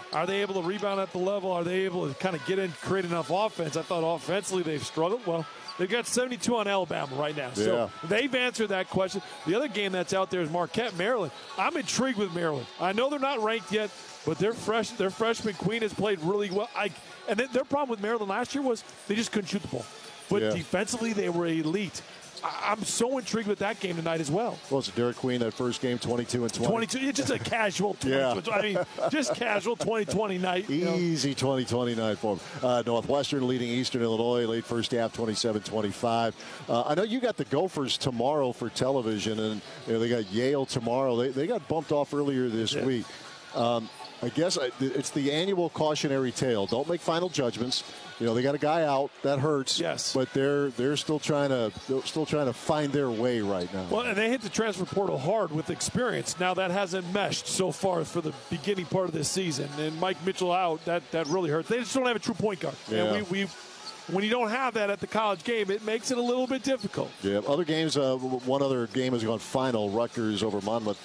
Are they able to rebound at the level? Are they able to kind of get in, create enough offense? I thought offensively they've struggled. Well, they've got 72 on Alabama right now. Yeah. So they've answered that question. The other game that's out there is Marquette, Maryland. I'm intrigued with Maryland. I know they're not ranked yet, but their freshman queen has played really well. And their problem with Maryland last year was they just couldn't shoot the ball. But defensively, they were elite. I'm so intrigued with that game tonight as well. Well, it's Derek Queen, that first game, 22 and 20. 22, it's just a casual 20. I mean, just casual 2020 night. Easy 2020 night for them. Northwestern leading Eastern Illinois late first half, 27-25. I know you got the Gophers tomorrow for television, and they got Yale tomorrow. They got bumped off earlier this week. I guess it's the annual cautionary tale. Don't make final judgments. They got a guy out that hurts. Yes, but they're still trying to find their way right now. Well, and they hit the transfer portal hard with experience. Now that hasn't meshed so far for the beginning part of this season. And Mike Mitchell out, that really hurts. They just don't have a true point guard. Yeah. And when you don't have that at the college game, it makes it a little bit difficult. Yeah, other games, one other game has gone final. Rutgers over Monmouth,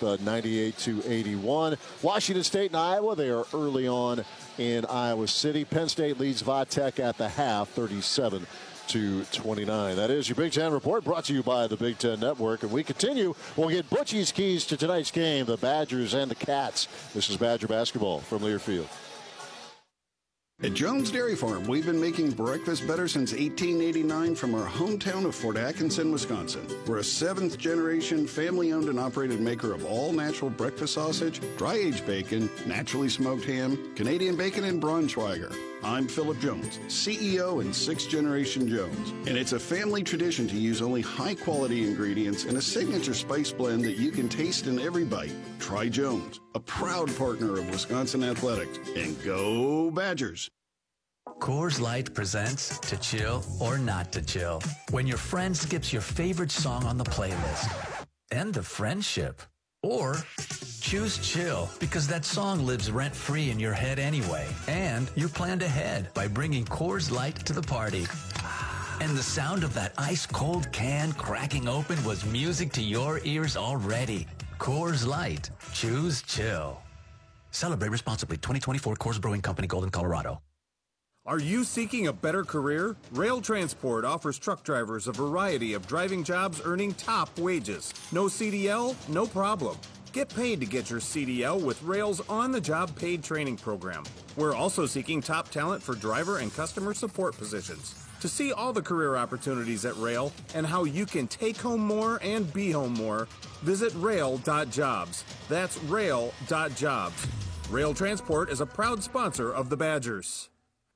98-81. Washington State and Iowa, they are early on in Iowa City. Penn State leads Va-Tech at the half, 37-29. That is your Big Ten Report, brought to you by the Big Ten Network. And we continue. We'll get Butchie's keys to tonight's game, the Badgers and the Cats. This is Badger basketball from Learfield. At Jones Dairy Farm, we've been making breakfast better since 1889 from our hometown of Fort Atkinson, Wisconsin. We're a 7th-generation, family-owned and operated maker of all-natural breakfast sausage, dry-aged bacon, naturally smoked ham, Canadian bacon, and Braunschweiger. I'm Philip Jones, CEO and 6th-generation Jones, and it's a family tradition to use only high-quality ingredients and a signature spice blend that you can taste in every bite. Try Jones, a proud partner of Wisconsin Athletics, and go Badgers! Coors Light presents To Chill or Not to Chill, when your friend skips your favorite song on the playlist. End of friendship. Or choose chill, because that song lives rent-free in your head anyway. And you planned ahead by bringing Coors Light to the party. And the sound of that ice-cold can cracking open was music to your ears already. Coors Light. Choose chill. Celebrate responsibly. 2024 Coors Brewing Company, Golden, Colorado. Are you seeking a better career? Rail Transport offers truck drivers a variety of driving jobs earning top wages. No CDL? No problem. Get paid to get your CDL with Rail's on-the-job paid training program. We're also seeking top talent for driver and customer support positions. To see all the career opportunities at Rail and how you can take home more and be home more, visit rail.jobs. That's rail.jobs. Rail Transport is a proud sponsor of the Badgers.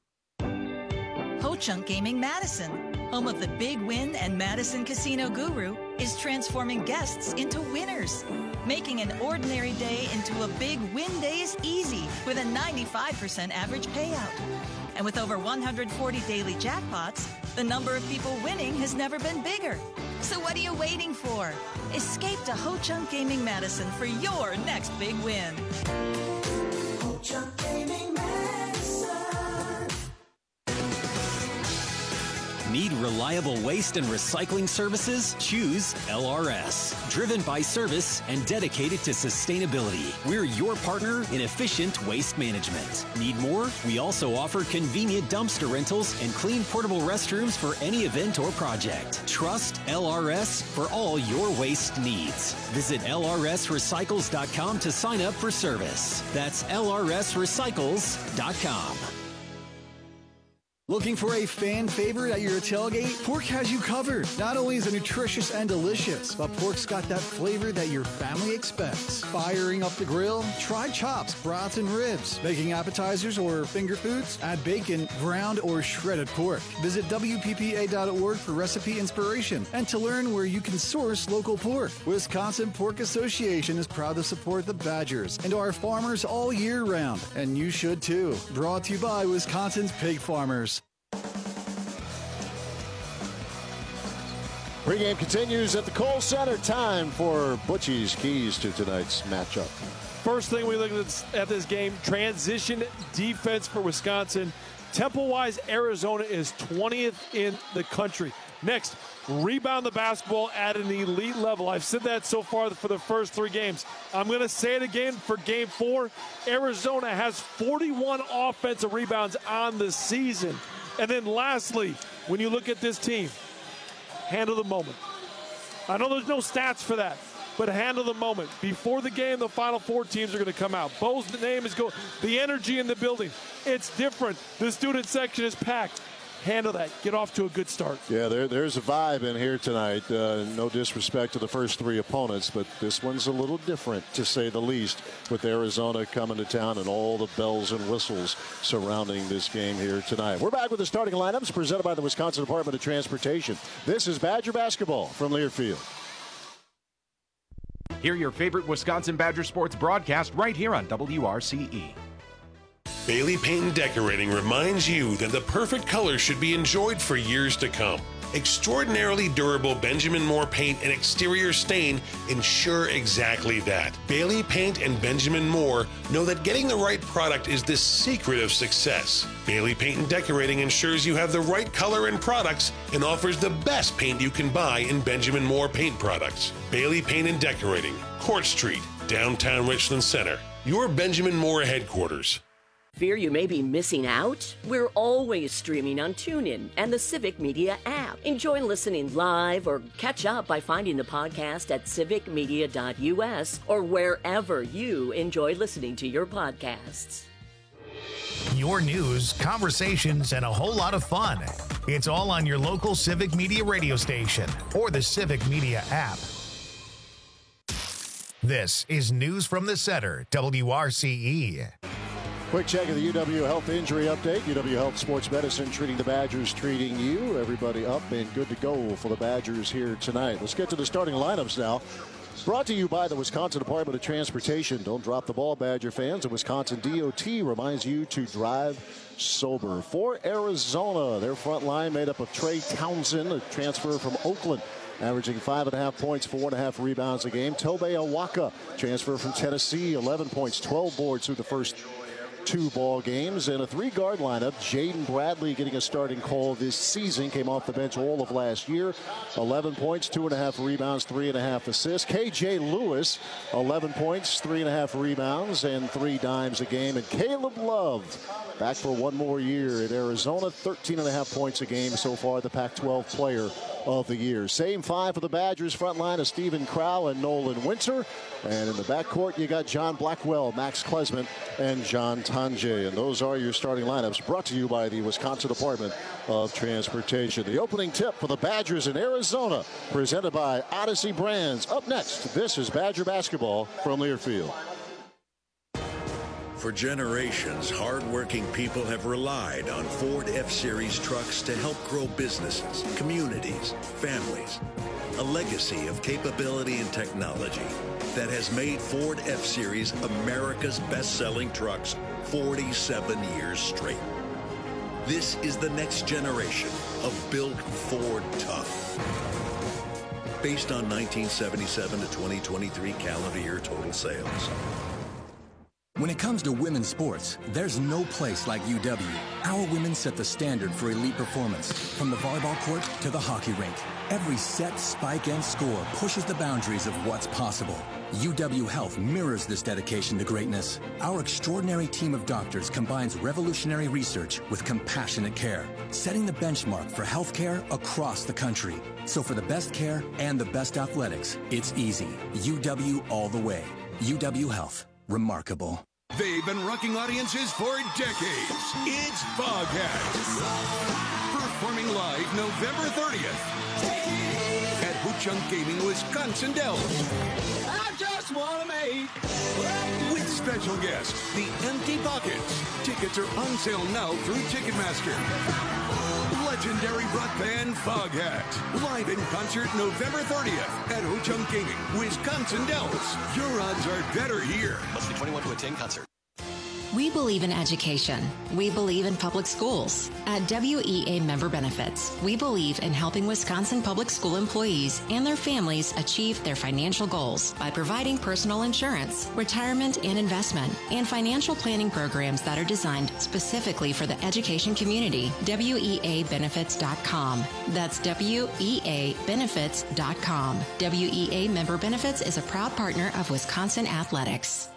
Ho-Chunk Gaming Madison, home of the Big Win and Madison Casino Guru, is transforming guests into winners, making an ordinary day into a Big Win Days easy with a 95% average payout. And with over 140 daily jackpots, the number of people winning has never been bigger. So what are you waiting for? Escape to Ho-Chunk Gaming Madison for your next big win. Ho-Chunk Gaming Madison. Need reliable waste and recycling services? Choose LRS. Driven by service and dedicated to sustainability. We're your partner in efficient waste management. Need more? We also offer convenient dumpster rentals and clean portable restrooms for any event or project. Trust LRS for all your waste needs. Visit lrsrecycles.com to sign up for service. That's lrsrecycles.com. Looking for a fan favorite at your tailgate? Pork has you covered. Not only is it nutritious and delicious, but pork's got that flavor that your family expects. Firing up the grill? Try chops, brats, and ribs. Making appetizers or finger foods? Add bacon, ground, or shredded pork. Visit WPPA.org for recipe inspiration and to learn where you can source local pork. Wisconsin Pork Association is proud to support the Badgers and our farmers all year round. And you should too. Brought to you by Wisconsin's Pig Farmers. Pre-game continues at the Kohl Center. Time for Butchie's keys to tonight's matchup. First thing we look at this game, transition defense for Wisconsin. Tempo-wise, Arizona is 20th in the country. Next, rebound the basketball at an elite level. I've said that so far for the first 3 games. I'm going to say it again for Game 4. Arizona has 41 offensive rebounds on the season. And then lastly, when you look at this team, handle the moment. I know there's no stats for that, but handle the moment. Before the game, the Final Four teams are going to come out. Bo's name is going. The energy in the building, it's different. The student section is packed. Handle that. Get off to a good start. Yeah, there's a vibe in here tonight. No disrespect to the first 3 opponents, but this one's a little different, to say the least, with Arizona coming to town and all the bells and whistles surrounding this game here tonight. We're back with the starting lineups presented by the Wisconsin Department of Transportation. This is Badger basketball from Learfield. Hear your favorite Wisconsin Badger sports broadcast right here on WRCE. Bailey Paint and Decorating reminds you that the perfect color should be enjoyed for years to come. Extraordinarily durable Benjamin Moore paint and exterior stain ensure exactly that. Bailey Paint and Benjamin Moore know that getting the right product is the secret of success. Bailey Paint and Decorating ensures you have the right color and products and offers the best paint you can buy in Benjamin Moore paint products. Bailey Paint and Decorating, Court Street, downtown Richland Center. Your Benjamin Moore headquarters. Fear you may be missing out? We're always streaming on TuneIn and the Civic Media app. Enjoy listening live or catch up by finding the podcast at civicmedia.us or wherever you enjoy listening to your podcasts. Your news, conversations, and a whole lot of fun. It's all on your local Civic Media radio station or the Civic Media app. This is News from the Center, WRCE. Quick check of the UW Health injury update. UW Health Sports Medicine treating the Badgers, treating you. Everybody up and good to go for the Badgers here tonight. Let's get to the starting lineups now. Brought to you by the Wisconsin Department of Transportation. Don't drop the ball, Badger fans. The Wisconsin DOT reminds you to drive sober. For Arizona, their front line made up of Trey Townsend, a transfer from Oakland, averaging 5.5 points, 4.5 rebounds a game. Tobe Awaka, transfer from Tennessee, 11 points, 12 boards through the first 2 ball games. And a 3-guard lineup. Jaden Bradley getting a starting call this season. Came off the bench all of last year. 11 points, 2.5 rebounds, 3.5 assists. KJ Lewis, 11 points, 3.5 rebounds, and 3 dimes a game. And Caleb Love, back for one more year at Arizona. 13.5 points a game so far, the Pac-12 player of the year. Same 5 for the Badgers. Front line of Stephen Crow and Nolan Winter. And in the backcourt, you got John Blackwell, Max Klesman, and John Tanjay. And those are your starting lineups, brought to you by the Wisconsin Department of Transportation. The opening tip for the Badgers in Arizona, presented by Odyssey Brands. Up next, this is Badger basketball from Learfield. For generations, hardworking people have relied on Ford F-Series trucks to help grow businesses, communities, families. A legacy of capability and technology that has made Ford F-Series America's best-selling trucks 47 years straight. This is the next generation of Built Ford Tough. Based on 1977 to 2023 calendar year total sales. When it comes to women's sports, there's no place like UW. Our women set the standard for elite performance, from the volleyball court to the hockey rink. Every set, spike, and score pushes the boundaries of what's possible. UW Health mirrors this dedication to greatness. Our extraordinary team of doctors combines revolutionary research with compassionate care, setting the benchmark for healthcare across the country. So for the best care and the best athletics, it's easy. UW all the way. UW Health. Remarkable. They've been rocking audiences for decades. It's Foghat. Performing live November 30th at Ho-Chunk Gaming, Wisconsin Dells. I just want to make. With special guest, the Empty Pockets. Tickets are on sale now through Ticketmaster. Legendary rock band Foghat. Live in concert November 30th at Ho-Chunk Gaming, Wisconsin Dells. Your odds are better here. Must be 21 to attend concert. We believe in education. We believe in public schools. At WEA Member Benefits, we believe in helping Wisconsin public school employees and their families achieve their financial goals by providing personal insurance, retirement and investment, and financial planning programs that are designed specifically for the education community. WEAbenefits.com. That's WEAbenefits.com. WEA Member Benefits is a proud partner of Wisconsin Athletics.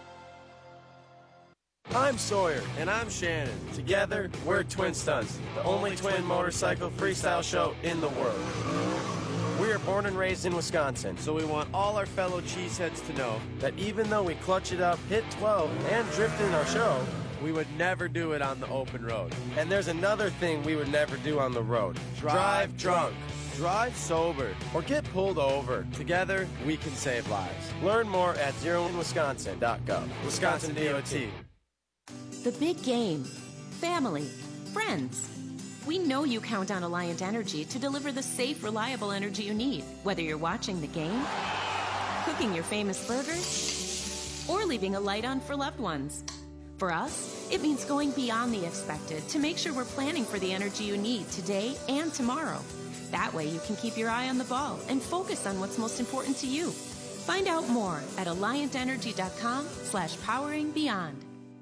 I'm Sawyer. And I'm Shannon. Together, we're Twin Stunts, the only twin motorcycle freestyle show in the world. We are born and raised in Wisconsin, so we want all our fellow cheeseheads to know that even though we clutch it up, hit 12, and drift in our show, we would never do it on the open road. And there's another thing we would never do on the road. Drive drunk. Drive sober or get pulled over. Together, we can save lives. Learn more at zeroinwisconsin.gov. Wisconsin DOT. The big game. Family. Friends. We know you count on Alliant Energy to deliver the safe, reliable energy you need, whether you're watching the game, cooking your famous burgers, or leaving a light on for loved ones. For us, it means going beyond the expected to make sure we're planning for the energy you need today and tomorrow. That way you can keep your eye on the ball and focus on what's most important to you. Find out more at alliantenergy.com/poweringbeyond.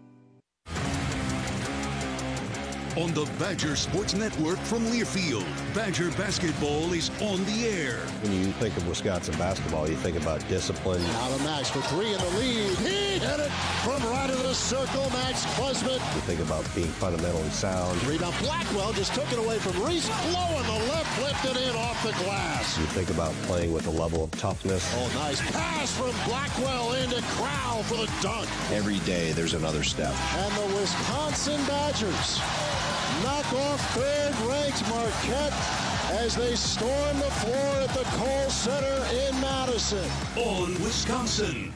On the Badger Sports Network from Learfield, Badger basketball is on the air. When you think of Wisconsin basketball, you think about discipline. Now to Max for three in the lead. He hit it from right of the circle. Max Klesmit. You think about being fundamentally sound. Rebound. Blackwell just took it away from Reese. Blowing the left, lifted in off the glass. You think about playing with a level of toughness. Oh, nice pass from Blackwell into Crowell for the dunk. Every day there's another step. And the Wisconsin Badgers knock off third-ranked Marquette as they storm the floor at the Kohl Center in Madison. On Wisconsin.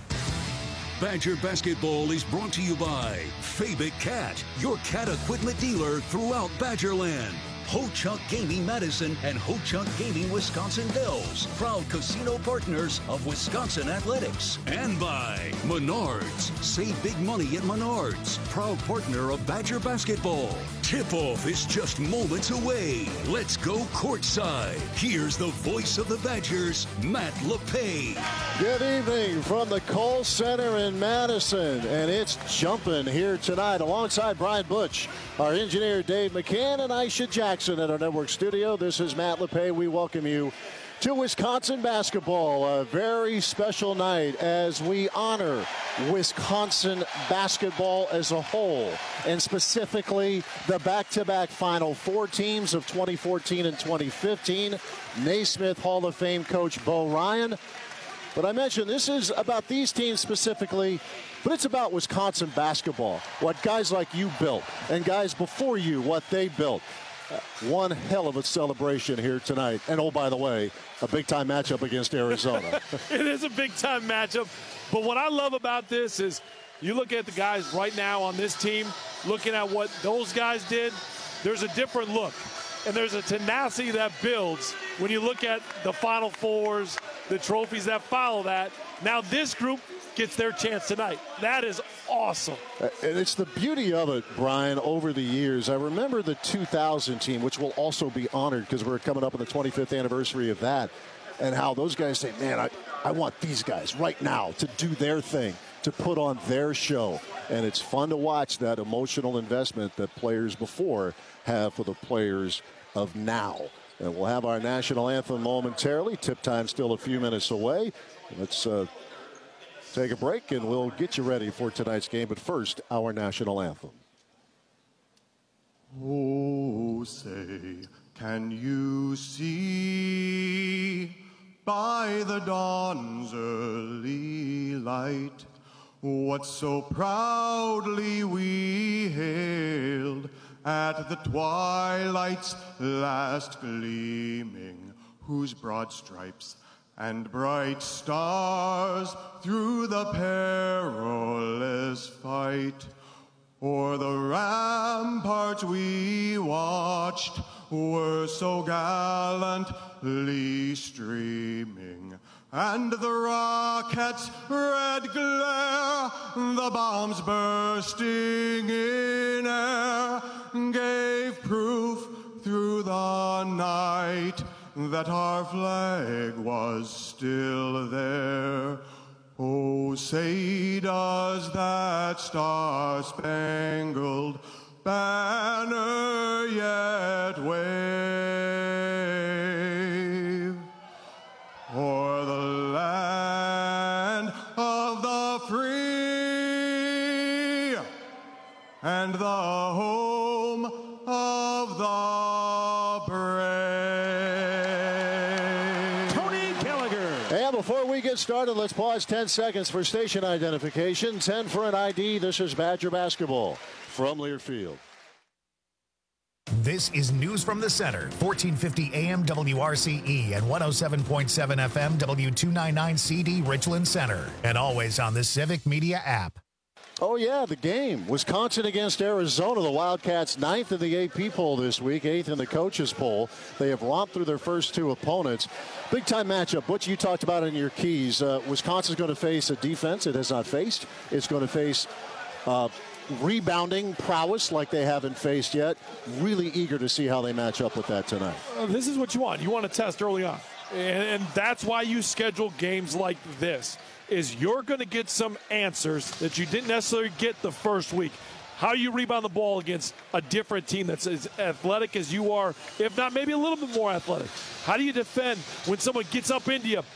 Badger basketball is brought to you by Fabic Cat, your cat equipment dealer throughout Badgerland. Ho-Chunk Gaming Madison and Ho-Chunk Gaming Wisconsin Dells, proud casino partners of Wisconsin Athletics. And by Menards. Save big money at Menards, proud partner of Badger basketball. Tip-off is just moments away. Let's go courtside. Here's the voice of the Badgers, Matt LePay. Good evening from the Kohl Center in Madison, and it's jumping here tonight alongside Brian Butch, our engineer Dave McCann, and Aisha Jackson at our network studio. This is Matt LePay. We welcome you to Wisconsin basketball. A very special night as we honor Wisconsin basketball as a whole, and specifically the back-to-back Final Four teams of 2014 and 2015. Naismith Hall of Fame coach Bo Ryan. But I mentioned this is about these teams specifically, but it's about Wisconsin basketball, what guys like you built, and guys before you, what they built. One hell of a celebration here tonight. And oh, by the way, a big-time matchup against Arizona. It is a big-time matchup. But what I love about this is you look at the guys right now on this team, looking at what those guys did, there's a different look. And there's a tenacity that builds when you look at the Final Fours, the trophies that follow that. Now this group gets their chance tonight. That is awesome. And it's the beauty of it, Brian, over the years. I remember the 2000 team, which will also be honored because we're coming up on the 25th anniversary of that, and how those guys say, man, I want these guys right now to do their thing, to put on their show. And it's fun to watch that emotional investment that players before have for the players of now. And we'll have our national anthem momentarily. Tip time still a few minutes away. Let's take a break, and we'll get you ready for tonight's game. But first, our national anthem. Oh, say, can you see by the dawn's early light what so proudly we hailed at the twilight's last gleaming, whose broad stripes and bright stars through the perilous fight o'er the ramparts we watched were so gallantly streaming, and the rocket's red glare the bombs bursting in air gave proof through the night that our flag was still there. Oh, say does that star-spangled banner yet wave o'er the land of the free and the home of the brave. Tony Gallagher. And before we get started, let's pause 10 seconds for station identification. 10 for an ID. This is Badger Basketball from Learfield. This is News from the Center, 1450 AM WRCE and 107.7 FM W299CD Richland Center, and always on the Civic Media app. Oh, yeah, the game. Wisconsin against Arizona. The Wildcats 9th in the AP poll this week, 8th in the coaches poll. They have romped through their first two opponents. Big-time matchup. Butch, you talked about in your keys. Wisconsin's going to face a defense it has not faced. It's going to face rebounding prowess like they haven't faced yet. Really eager to see how they match up with that tonight. This is what you want. You want to test early on. And that's why you schedule games like this, is you're going to get some answers that you didn't necessarily get the first week. How you rebound the ball against a different team that's as athletic as you are, if not maybe a little bit more athletic. How do you defend when someone gets up into you,